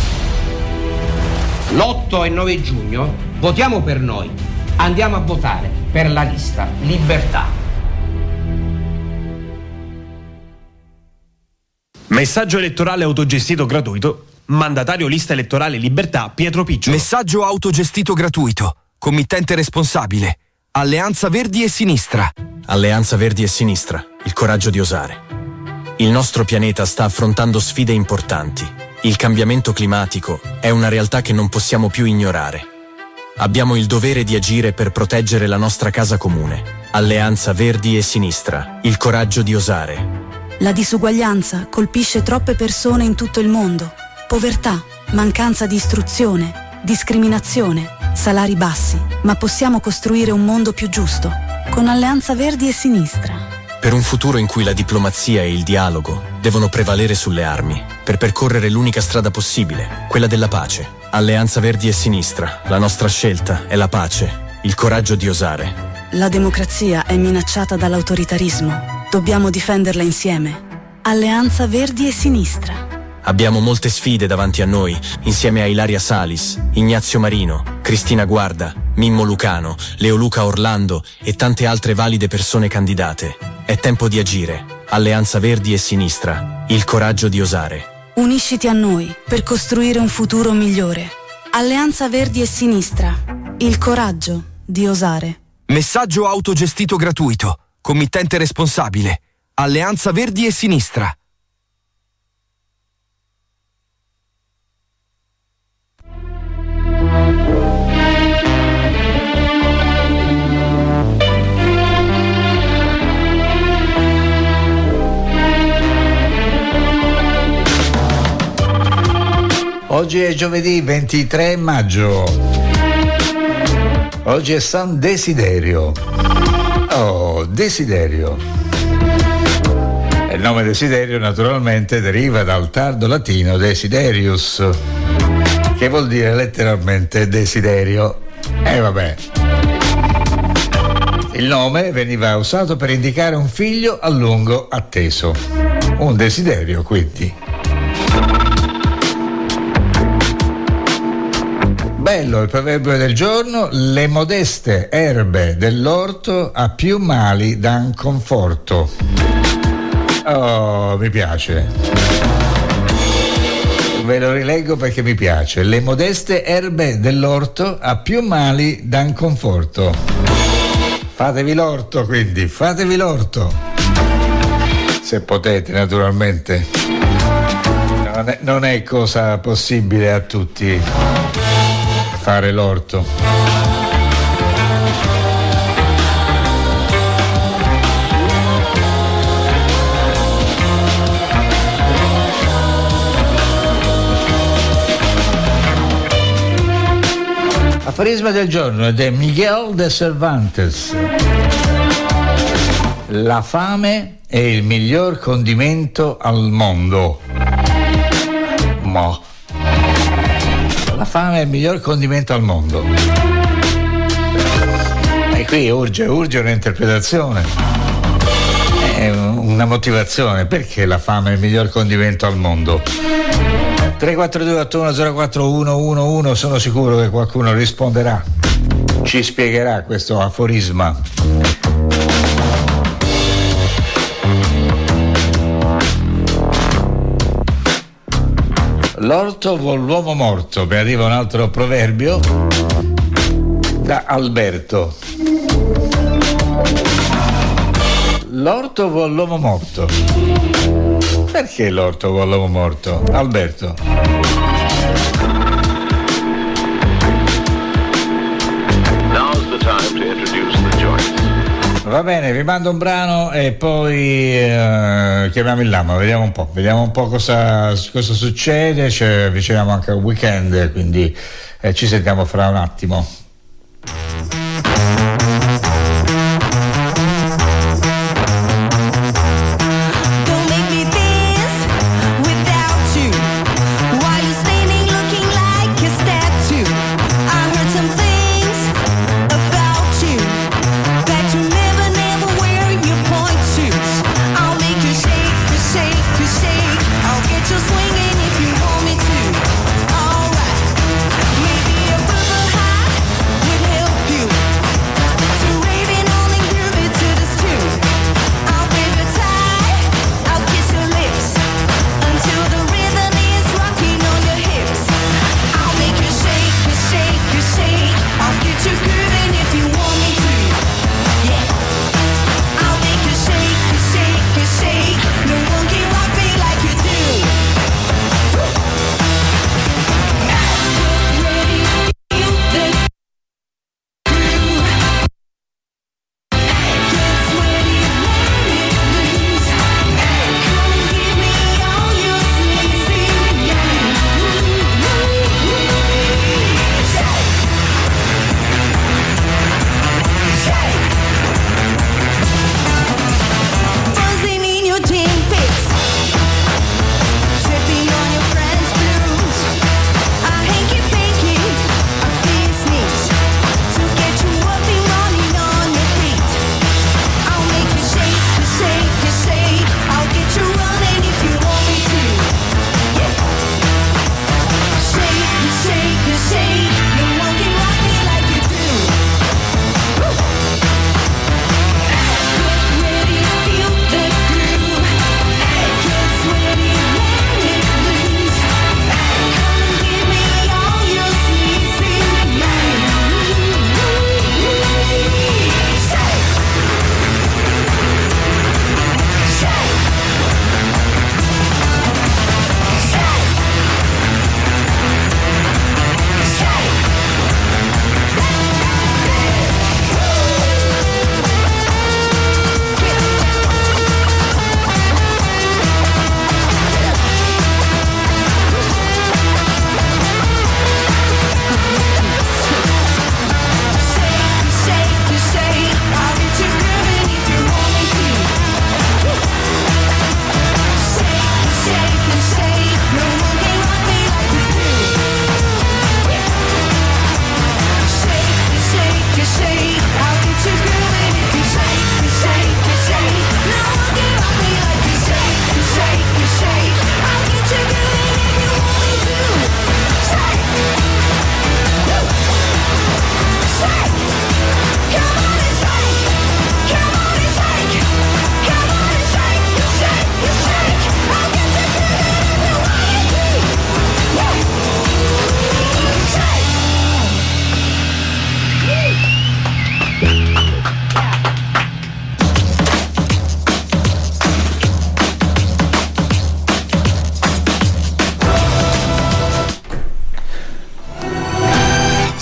L'otto e nove giugno votiamo per noi. Andiamo a votare per la lista Libertà. Messaggio elettorale autogestito gratuito. Mandatario lista elettorale Libertà Pietro Picciolo. Messaggio autogestito gratuito. Committente responsabile. Alleanza Verdi e Sinistra. Alleanza Verdi e Sinistra. Il coraggio di osare. Il nostro pianeta sta affrontando sfide importanti. Il cambiamento climatico è una realtà che non possiamo più ignorare. Abbiamo il dovere di agire per proteggere la nostra casa comune. Alleanza Verdi e Sinistra. Il coraggio di osare. La disuguaglianza colpisce troppe persone in tutto il mondo. Povertà, mancanza di istruzione, discriminazione, salari bassi. Ma possiamo costruire un mondo più giusto con Alleanza Verdi e Sinistra. Per un futuro in cui la diplomazia e il dialogo devono prevalere sulle armi, per percorrere l'unica strada possibile, quella della pace. Alleanza Verdi e Sinistra, la nostra scelta è la pace, il coraggio di osare. La democrazia è minacciata dall'autoritarismo. Dobbiamo difenderla insieme. Alleanza Verdi e Sinistra. Abbiamo molte sfide davanti a noi, insieme a Ilaria Salis, Ignazio Marino, Cristina Guarda, Mimmo Lucano, Leoluca Orlando e tante altre valide persone candidate. È tempo di agire. Alleanza Verdi e Sinistra. Il coraggio di osare. Unisciti a noi per costruire un futuro migliore. Alleanza Verdi e Sinistra. Il coraggio di osare. Messaggio autogestito gratuito. Committente responsabile. Alleanza Verdi e Sinistra. Oggi è giovedì ventitré maggio. Oggi è San Desiderio. Oh, Desiderio. Il nome Desiderio naturalmente deriva dal tardo latino desiderius, che vuol dire letteralmente desiderio. E eh, vabbè. Il nome veniva usato per indicare un figlio a lungo atteso. Un desiderio, quindi. Bello il proverbio del giorno: le modeste erbe dell'orto a più mali dan conforto. Oh, mi piace. Ve lo rileggo perché mi piace. Le modeste erbe dell'orto a più mali dan conforto. Fatevi l'orto, quindi, fatevi l'orto. Se potete, naturalmente. Non è, non è cosa possibile a tutti fare l'orto. Aforisma del giorno è di Miguel de Cervantes. La fame è il miglior condimento al mondo. Mo. La fame è il miglior condimento al mondo. E qui urge, urge un'interpretazione, è una motivazione. Perché la fame è il miglior condimento al mondo? tre quattro due otto uno zero quattro uno uno uno, sono sicuro che qualcuno risponderà, ci spiegherà questo aforisma. L'orto vuol l'uomo morto. Mi arriva un altro proverbio da Alberto. L'orto vuol l'uomo morto. Perché l'orto vuol l'uomo morto? Alberto. Now's the time to introduce the joint. Va bene, vi mando un brano e poi eh, chiamiamo il Lama, vediamo un po', vediamo un po' cosa, cosa succede. Ci avviciniamo anche al weekend, quindi eh, ci sentiamo fra un attimo. Swinging if you want me to. Alright, maybe a bubble high.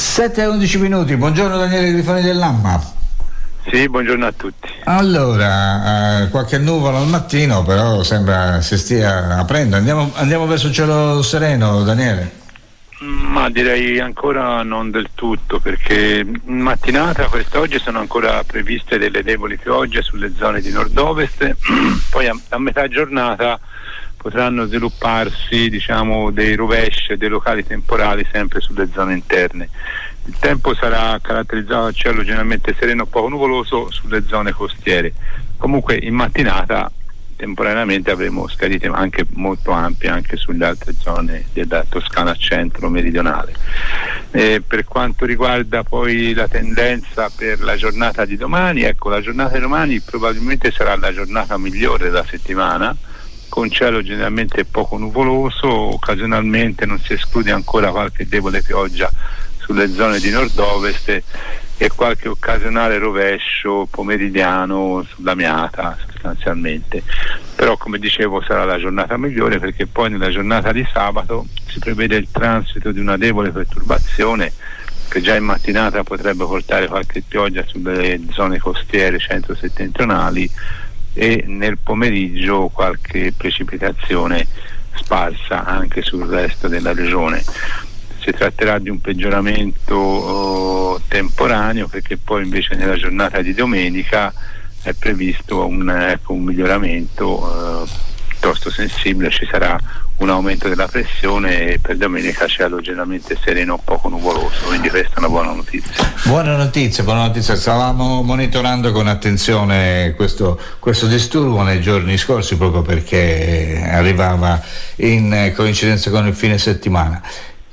sette e undici minuti, buongiorno Daniele Grifoni dell'Amma. Sì, buongiorno a tutti. Allora, eh, qualche nuvola al mattino, però sembra si stia aprendo. Andiamo, andiamo verso il cielo sereno, Daniele? Ma direi ancora non del tutto, perché in mattinata quest'oggi sono ancora previste delle deboli piogge sulle zone di nord-ovest, poi a, a metà giornata potranno svilupparsi, diciamo, dei rovesci e dei locali temporali sempre sulle zone interne. Il tempo sarà caratterizzato da cielo generalmente sereno o poco nuvoloso sulle zone costiere. Comunque in mattinata temporaneamente avremo scadite anche molto ampie anche sulle altre zone della Toscana centro-meridionale. Eh, per quanto riguarda poi la tendenza per la giornata di domani, ecco, la giornata di domani probabilmente sarà la giornata migliore della settimana, con cielo generalmente poco nuvoloso, occasionalmente non si esclude ancora qualche debole pioggia sulle zone di nord-ovest e qualche occasionale rovescio pomeridiano sulla Miata sostanzialmente. Però, come dicevo, sarà la giornata migliore, perché poi nella giornata di sabato si prevede il transito di una debole perturbazione che già in mattinata potrebbe portare qualche pioggia sulle zone costiere centro-settentrionali e nel pomeriggio qualche precipitazione sparsa anche sul resto della regione. Si tratterà di un peggioramento oh, temporaneo, perché poi invece nella giornata di domenica è previsto un, ecco, un miglioramento eh, piuttosto sensibile. Ci sarà un aumento della pressione e per domenica cielo generalmente sereno o poco nuvoloso, quindi questa è una buona notizia. Buona notizia, buona notizia. Stavamo monitorando con attenzione questo, questo disturbo nei giorni scorsi, proprio perché arrivava in coincidenza con il fine settimana.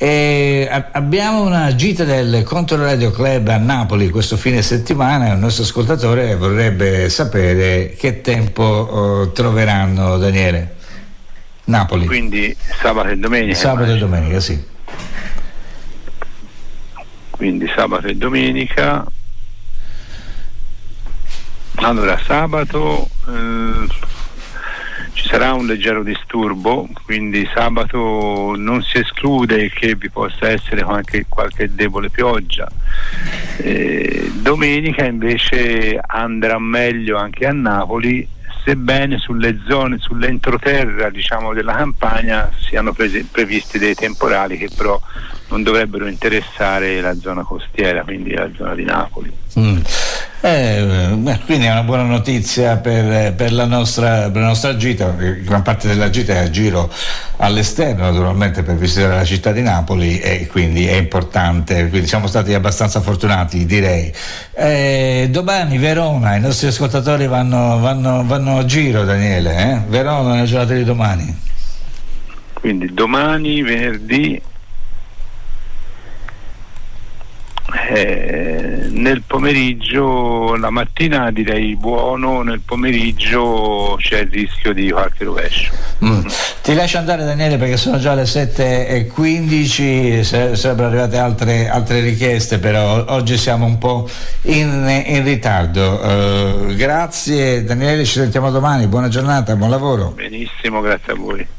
E abbiamo una gita del Controradio Club a Napoli questo fine settimana e un nostro ascoltatore vorrebbe sapere che tempo oh, troveranno, Daniele. Napoli. Quindi sabato e domenica. Sabato e domenica, sì. Quindi sabato e domenica. Allora, sabato eh, ci sarà un leggero disturbo, quindi sabato non si esclude che vi possa essere qualche, qualche debole pioggia. Eh, domenica invece andrà meglio anche a Napoli, sebbene sulle zone, sull'entroterra, diciamo, della Campania siano prese, previsti dei temporali che però non dovrebbero interessare la zona costiera, quindi la zona di Napoli. Mm. Eh, beh, quindi è una buona notizia per, per, la nostra, per la nostra gita. Gran parte della gita è a giro all'esterno, naturalmente, per visitare la città di Napoli, e quindi è importante, quindi siamo stati abbastanza fortunati, direi. Eh, domani Verona, i nostri ascoltatori vanno, vanno, vanno a giro, Daniele, eh? Verona nella giornata di domani. Quindi domani, venerdì, Eh, nel pomeriggio, la mattina direi buono, nel pomeriggio c'è il rischio di qualche rovescio. Mm. Ti lascio andare, Daniele, perché sono già le sette e quindici, sarebbero arrivate altre, altre richieste, però oggi siamo un po' in, in ritardo. Uh, grazie Daniele, ci sentiamo domani, buona giornata, buon lavoro. Benissimo, grazie a voi.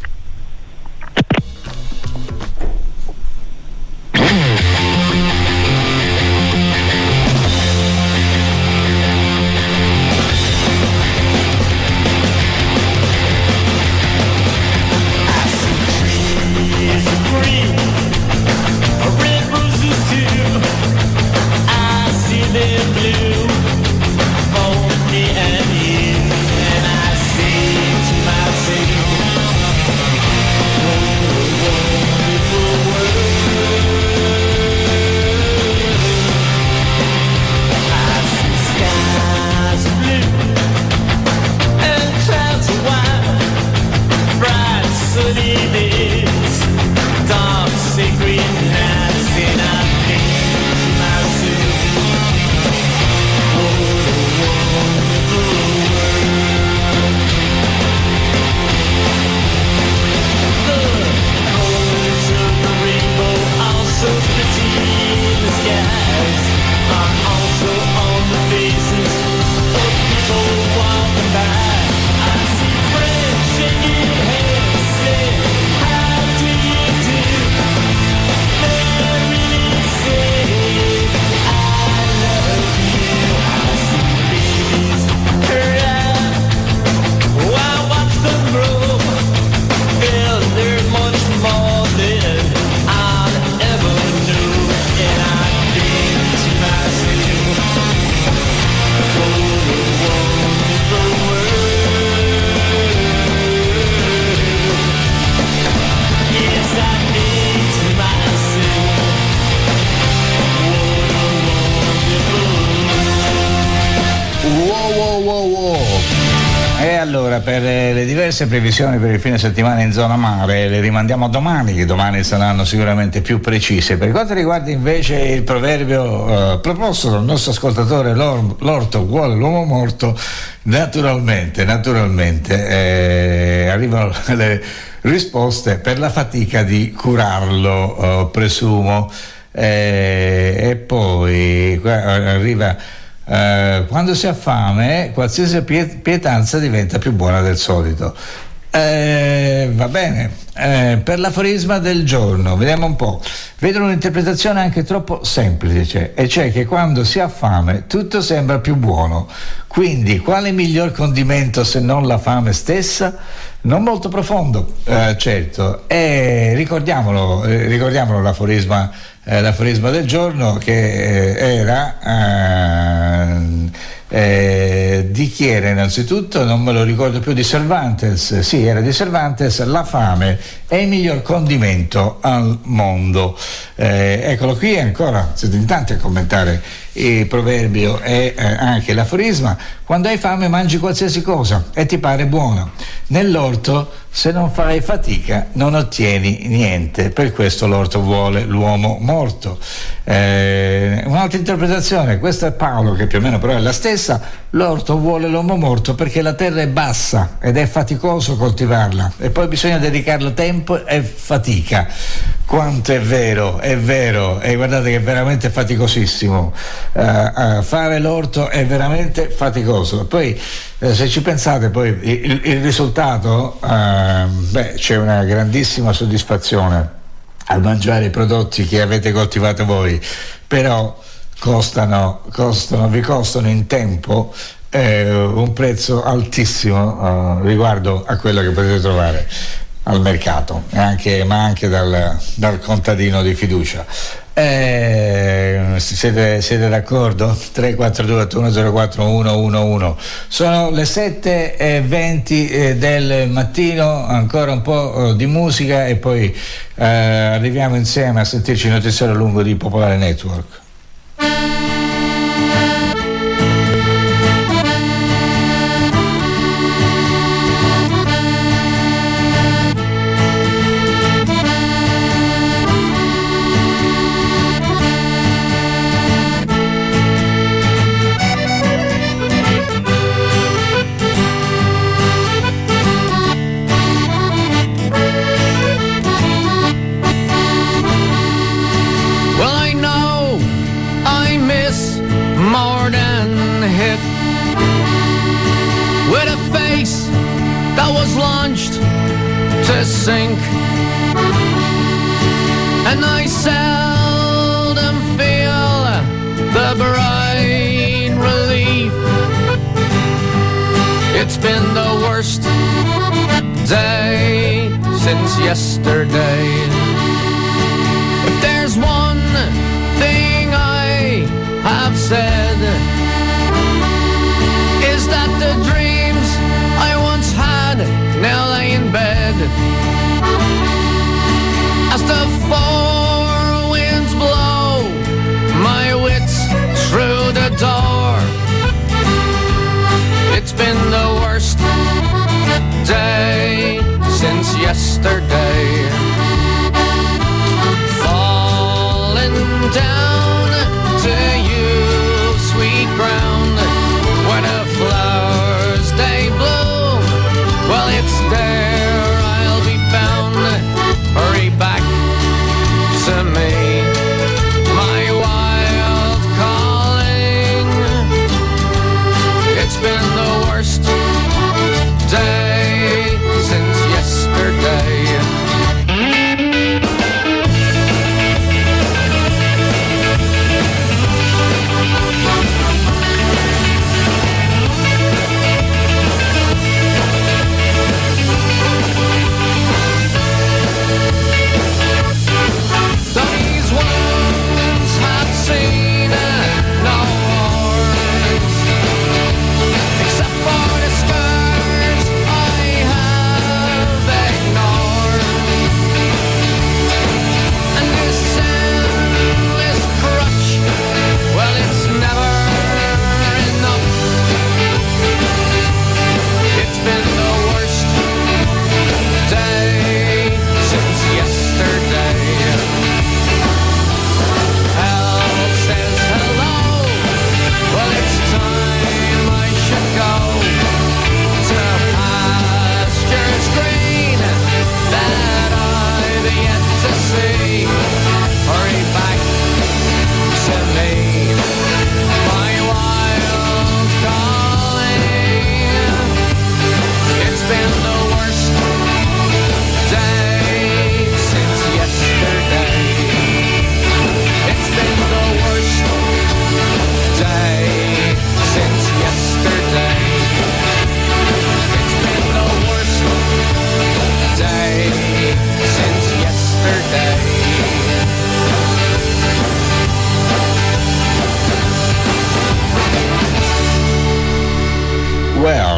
And I say to myself, Allora, per le diverse previsioni per il fine settimana in zona mare le rimandiamo a domani, che domani saranno sicuramente più precise. Per quanto riguarda invece il proverbio eh, proposto dal nostro ascoltatore, l'or- l'orto vuole l'uomo morto, naturalmente, naturalmente eh, arrivano le risposte per la fatica di curarlo, eh, presumo, eh, e poi qua arriva Uh, quando si ha fame qualsiasi piet- pietanza diventa più buona del solito. Uh, va bene, uh, per l'aforisma del giorno vediamo un po'. Vedo un'interpretazione anche troppo semplice, e cioè che quando si ha fame tutto sembra più buono, quindi quale miglior condimento se non la fame stessa? Non molto profondo, uh, certo, e ricordiamolo, eh, ricordiamolo l'aforisma Eh, l'aforisma del giorno, che eh, era eh, eh, di chi era innanzitutto, non me lo ricordo più, di Cervantes, sì, era di Cervantes: la fame è il miglior condimento al mondo. Eh, eccolo qui ancora, siete in tanti a commentare il proverbio e eh, anche l'aforisma. Quando hai fame mangi qualsiasi cosa e ti pare buono. Nell'orto, se non fai fatica, non ottieni niente. Per questo l'orto vuole l'uomo morto. Eh, un'altra interpretazione, questo è Paolo, che più o meno però è la stessa: l'orto vuole l'uomo morto perché la terra è bassa ed è faticoso coltivarla, e poi bisogna dedicarlo tempo e fatica. Quanto è vero, è vero, e guardate che è veramente faticosissimo. Uh, uh, fare l'orto è veramente faticoso. Poi uh, se ci pensate, poi il, il risultato, uh, beh, c'è una grandissima soddisfazione al mangiare i prodotti che avete coltivato voi, però costano, costano vi costano in tempo eh, un prezzo altissimo uh, riguardo a quello che potete trovare al mercato, anche, ma anche dal, dal contadino di fiducia. Eh, siete, siete d'accordo? tre quattro due otto uno zero quattro uno uno uno. Sono le sette e venti eh, del mattino, ancora un po' di musica e poi eh, arriviamo insieme a sentirci il notiziario lungo di Popolare Network. Sink, and I seldom feel the bright relief. It's been the worst day since yesterday. If there's one thing I have said, is that the dreams I once had now lay in bed. As the four winds blow my wits through the door, it's been the worst day since yesterday.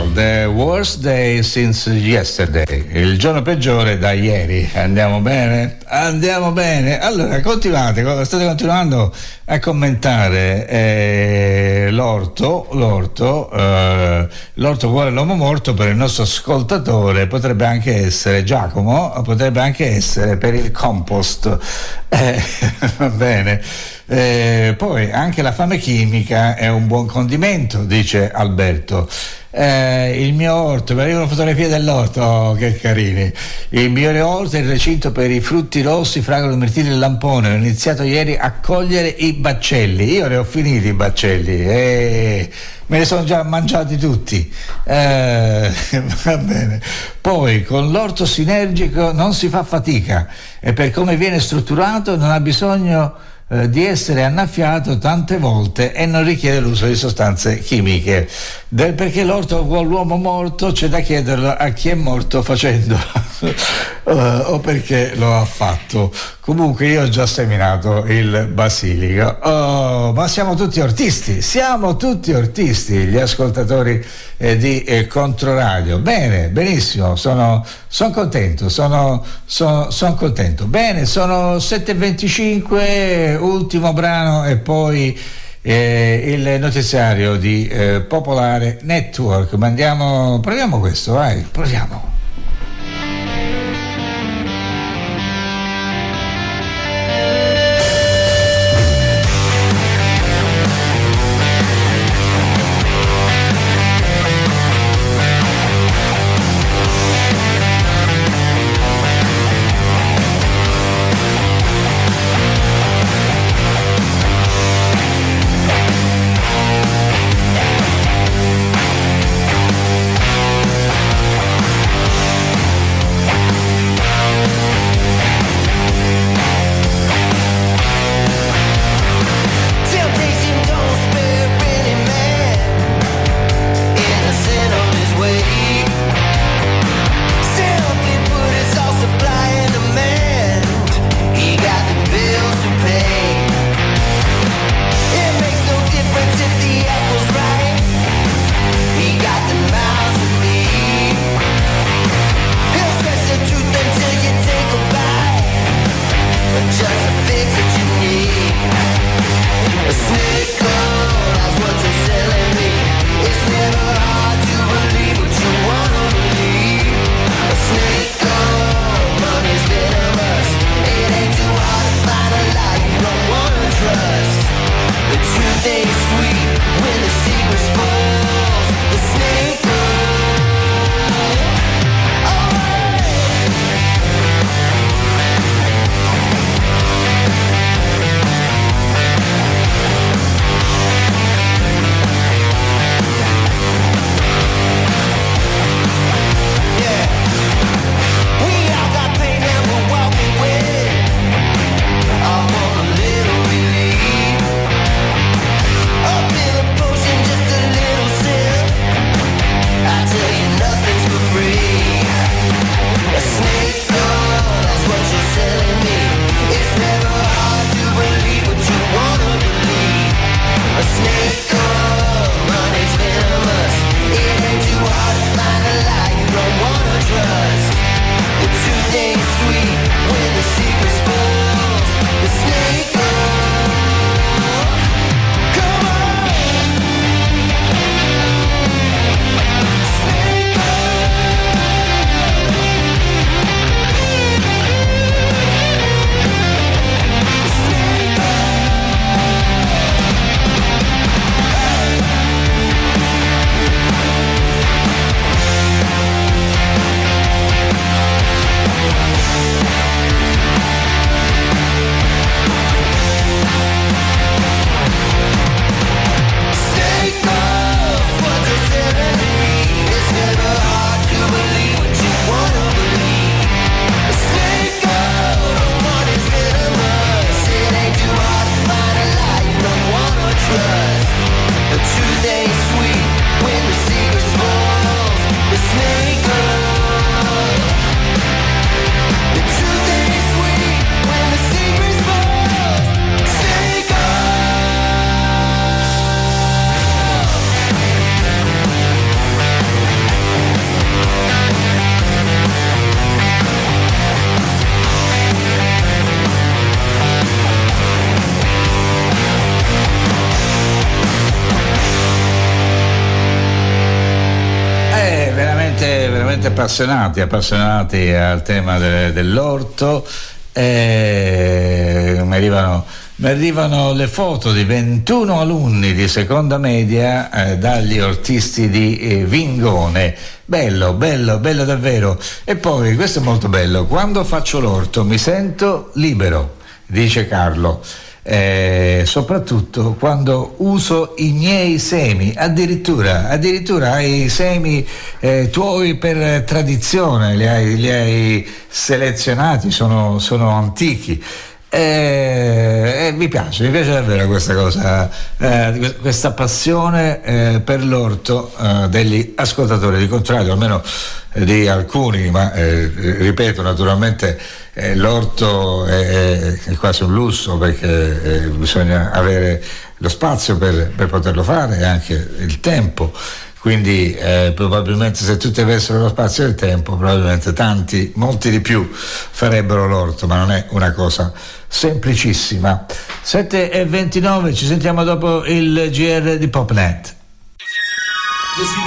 Girl, The Worst Day Since Yesterday, il giorno peggiore da ieri. Andiamo bene? Andiamo bene. Allora, continuate, state continuando a commentare eh, l'orto, l'orto, eh, l'orto vuole l'uomo morto per il nostro ascoltatore, potrebbe anche essere Giacomo, potrebbe anche essere per il compost. Eh, va bene. Eh, poi anche la fame chimica è un buon condimento, dice Alberto. Eh, il mio orto, mi arrivano fotografie dell'orto, oh, che carini. Il mio orto è il recinto per i frutti rossi, fragole, mirtilli e lampone. Ho iniziato ieri a cogliere i baccelli, io ne ho finiti i baccelli e me ne sono già mangiati tutti. Eh, va bene. Poi con l'orto sinergico non si fa fatica e per come viene strutturato non ha bisogno di essere annaffiato tante volte e non richiede l'uso di sostanze chimiche. Del perché l'orto vuole l'uomo morto c'è da chiederlo a chi è morto facendo uh, o perché lo ha fatto. Comunque io ho già seminato il basilico. Oh, ma siamo tutti ortisti, siamo tutti ortisti gli ascoltatori eh, di eh, Controradio. Bene, benissimo, sono, sono contento, sono, sono, sono contento. Bene, sono sette e venticinque, ultimo brano e poi eh, il notiziario di eh, Popolare Network. Ma andiamo, proviamo questo, vai, proviamo. We'll be right back. appassionati, appassionati al tema de, dell'orto. Eh, mi arrivano Mi arrivano le foto di ventuno alunni di seconda media eh, dagli ortisti di eh, Vingone. Bello, bello, bello davvero. E poi, questo è molto bello, quando faccio l'orto mi sento libero, dice Carlo. Eh, soprattutto quando uso i miei semi, addirittura, addirittura hai i semi eh, tuoi per tradizione, li hai, li hai selezionati, sono, sono antichi. Eh, eh, mi piace, mi piace davvero questa cosa, eh, questa passione eh, per l'orto eh, degli ascoltatori di Contrario, almeno eh, di alcuni, ma eh, ripeto, naturalmente eh, l'orto è, è quasi un lusso, perché eh, bisogna avere lo spazio per, per poterlo fare e anche il tempo. Quindi eh, probabilmente se tutti avessero lo spazio e il tempo, probabilmente tanti, molti di più farebbero l'orto, ma non è una cosa semplicissima. sette e ventinove, ci sentiamo dopo il G R di Popnet.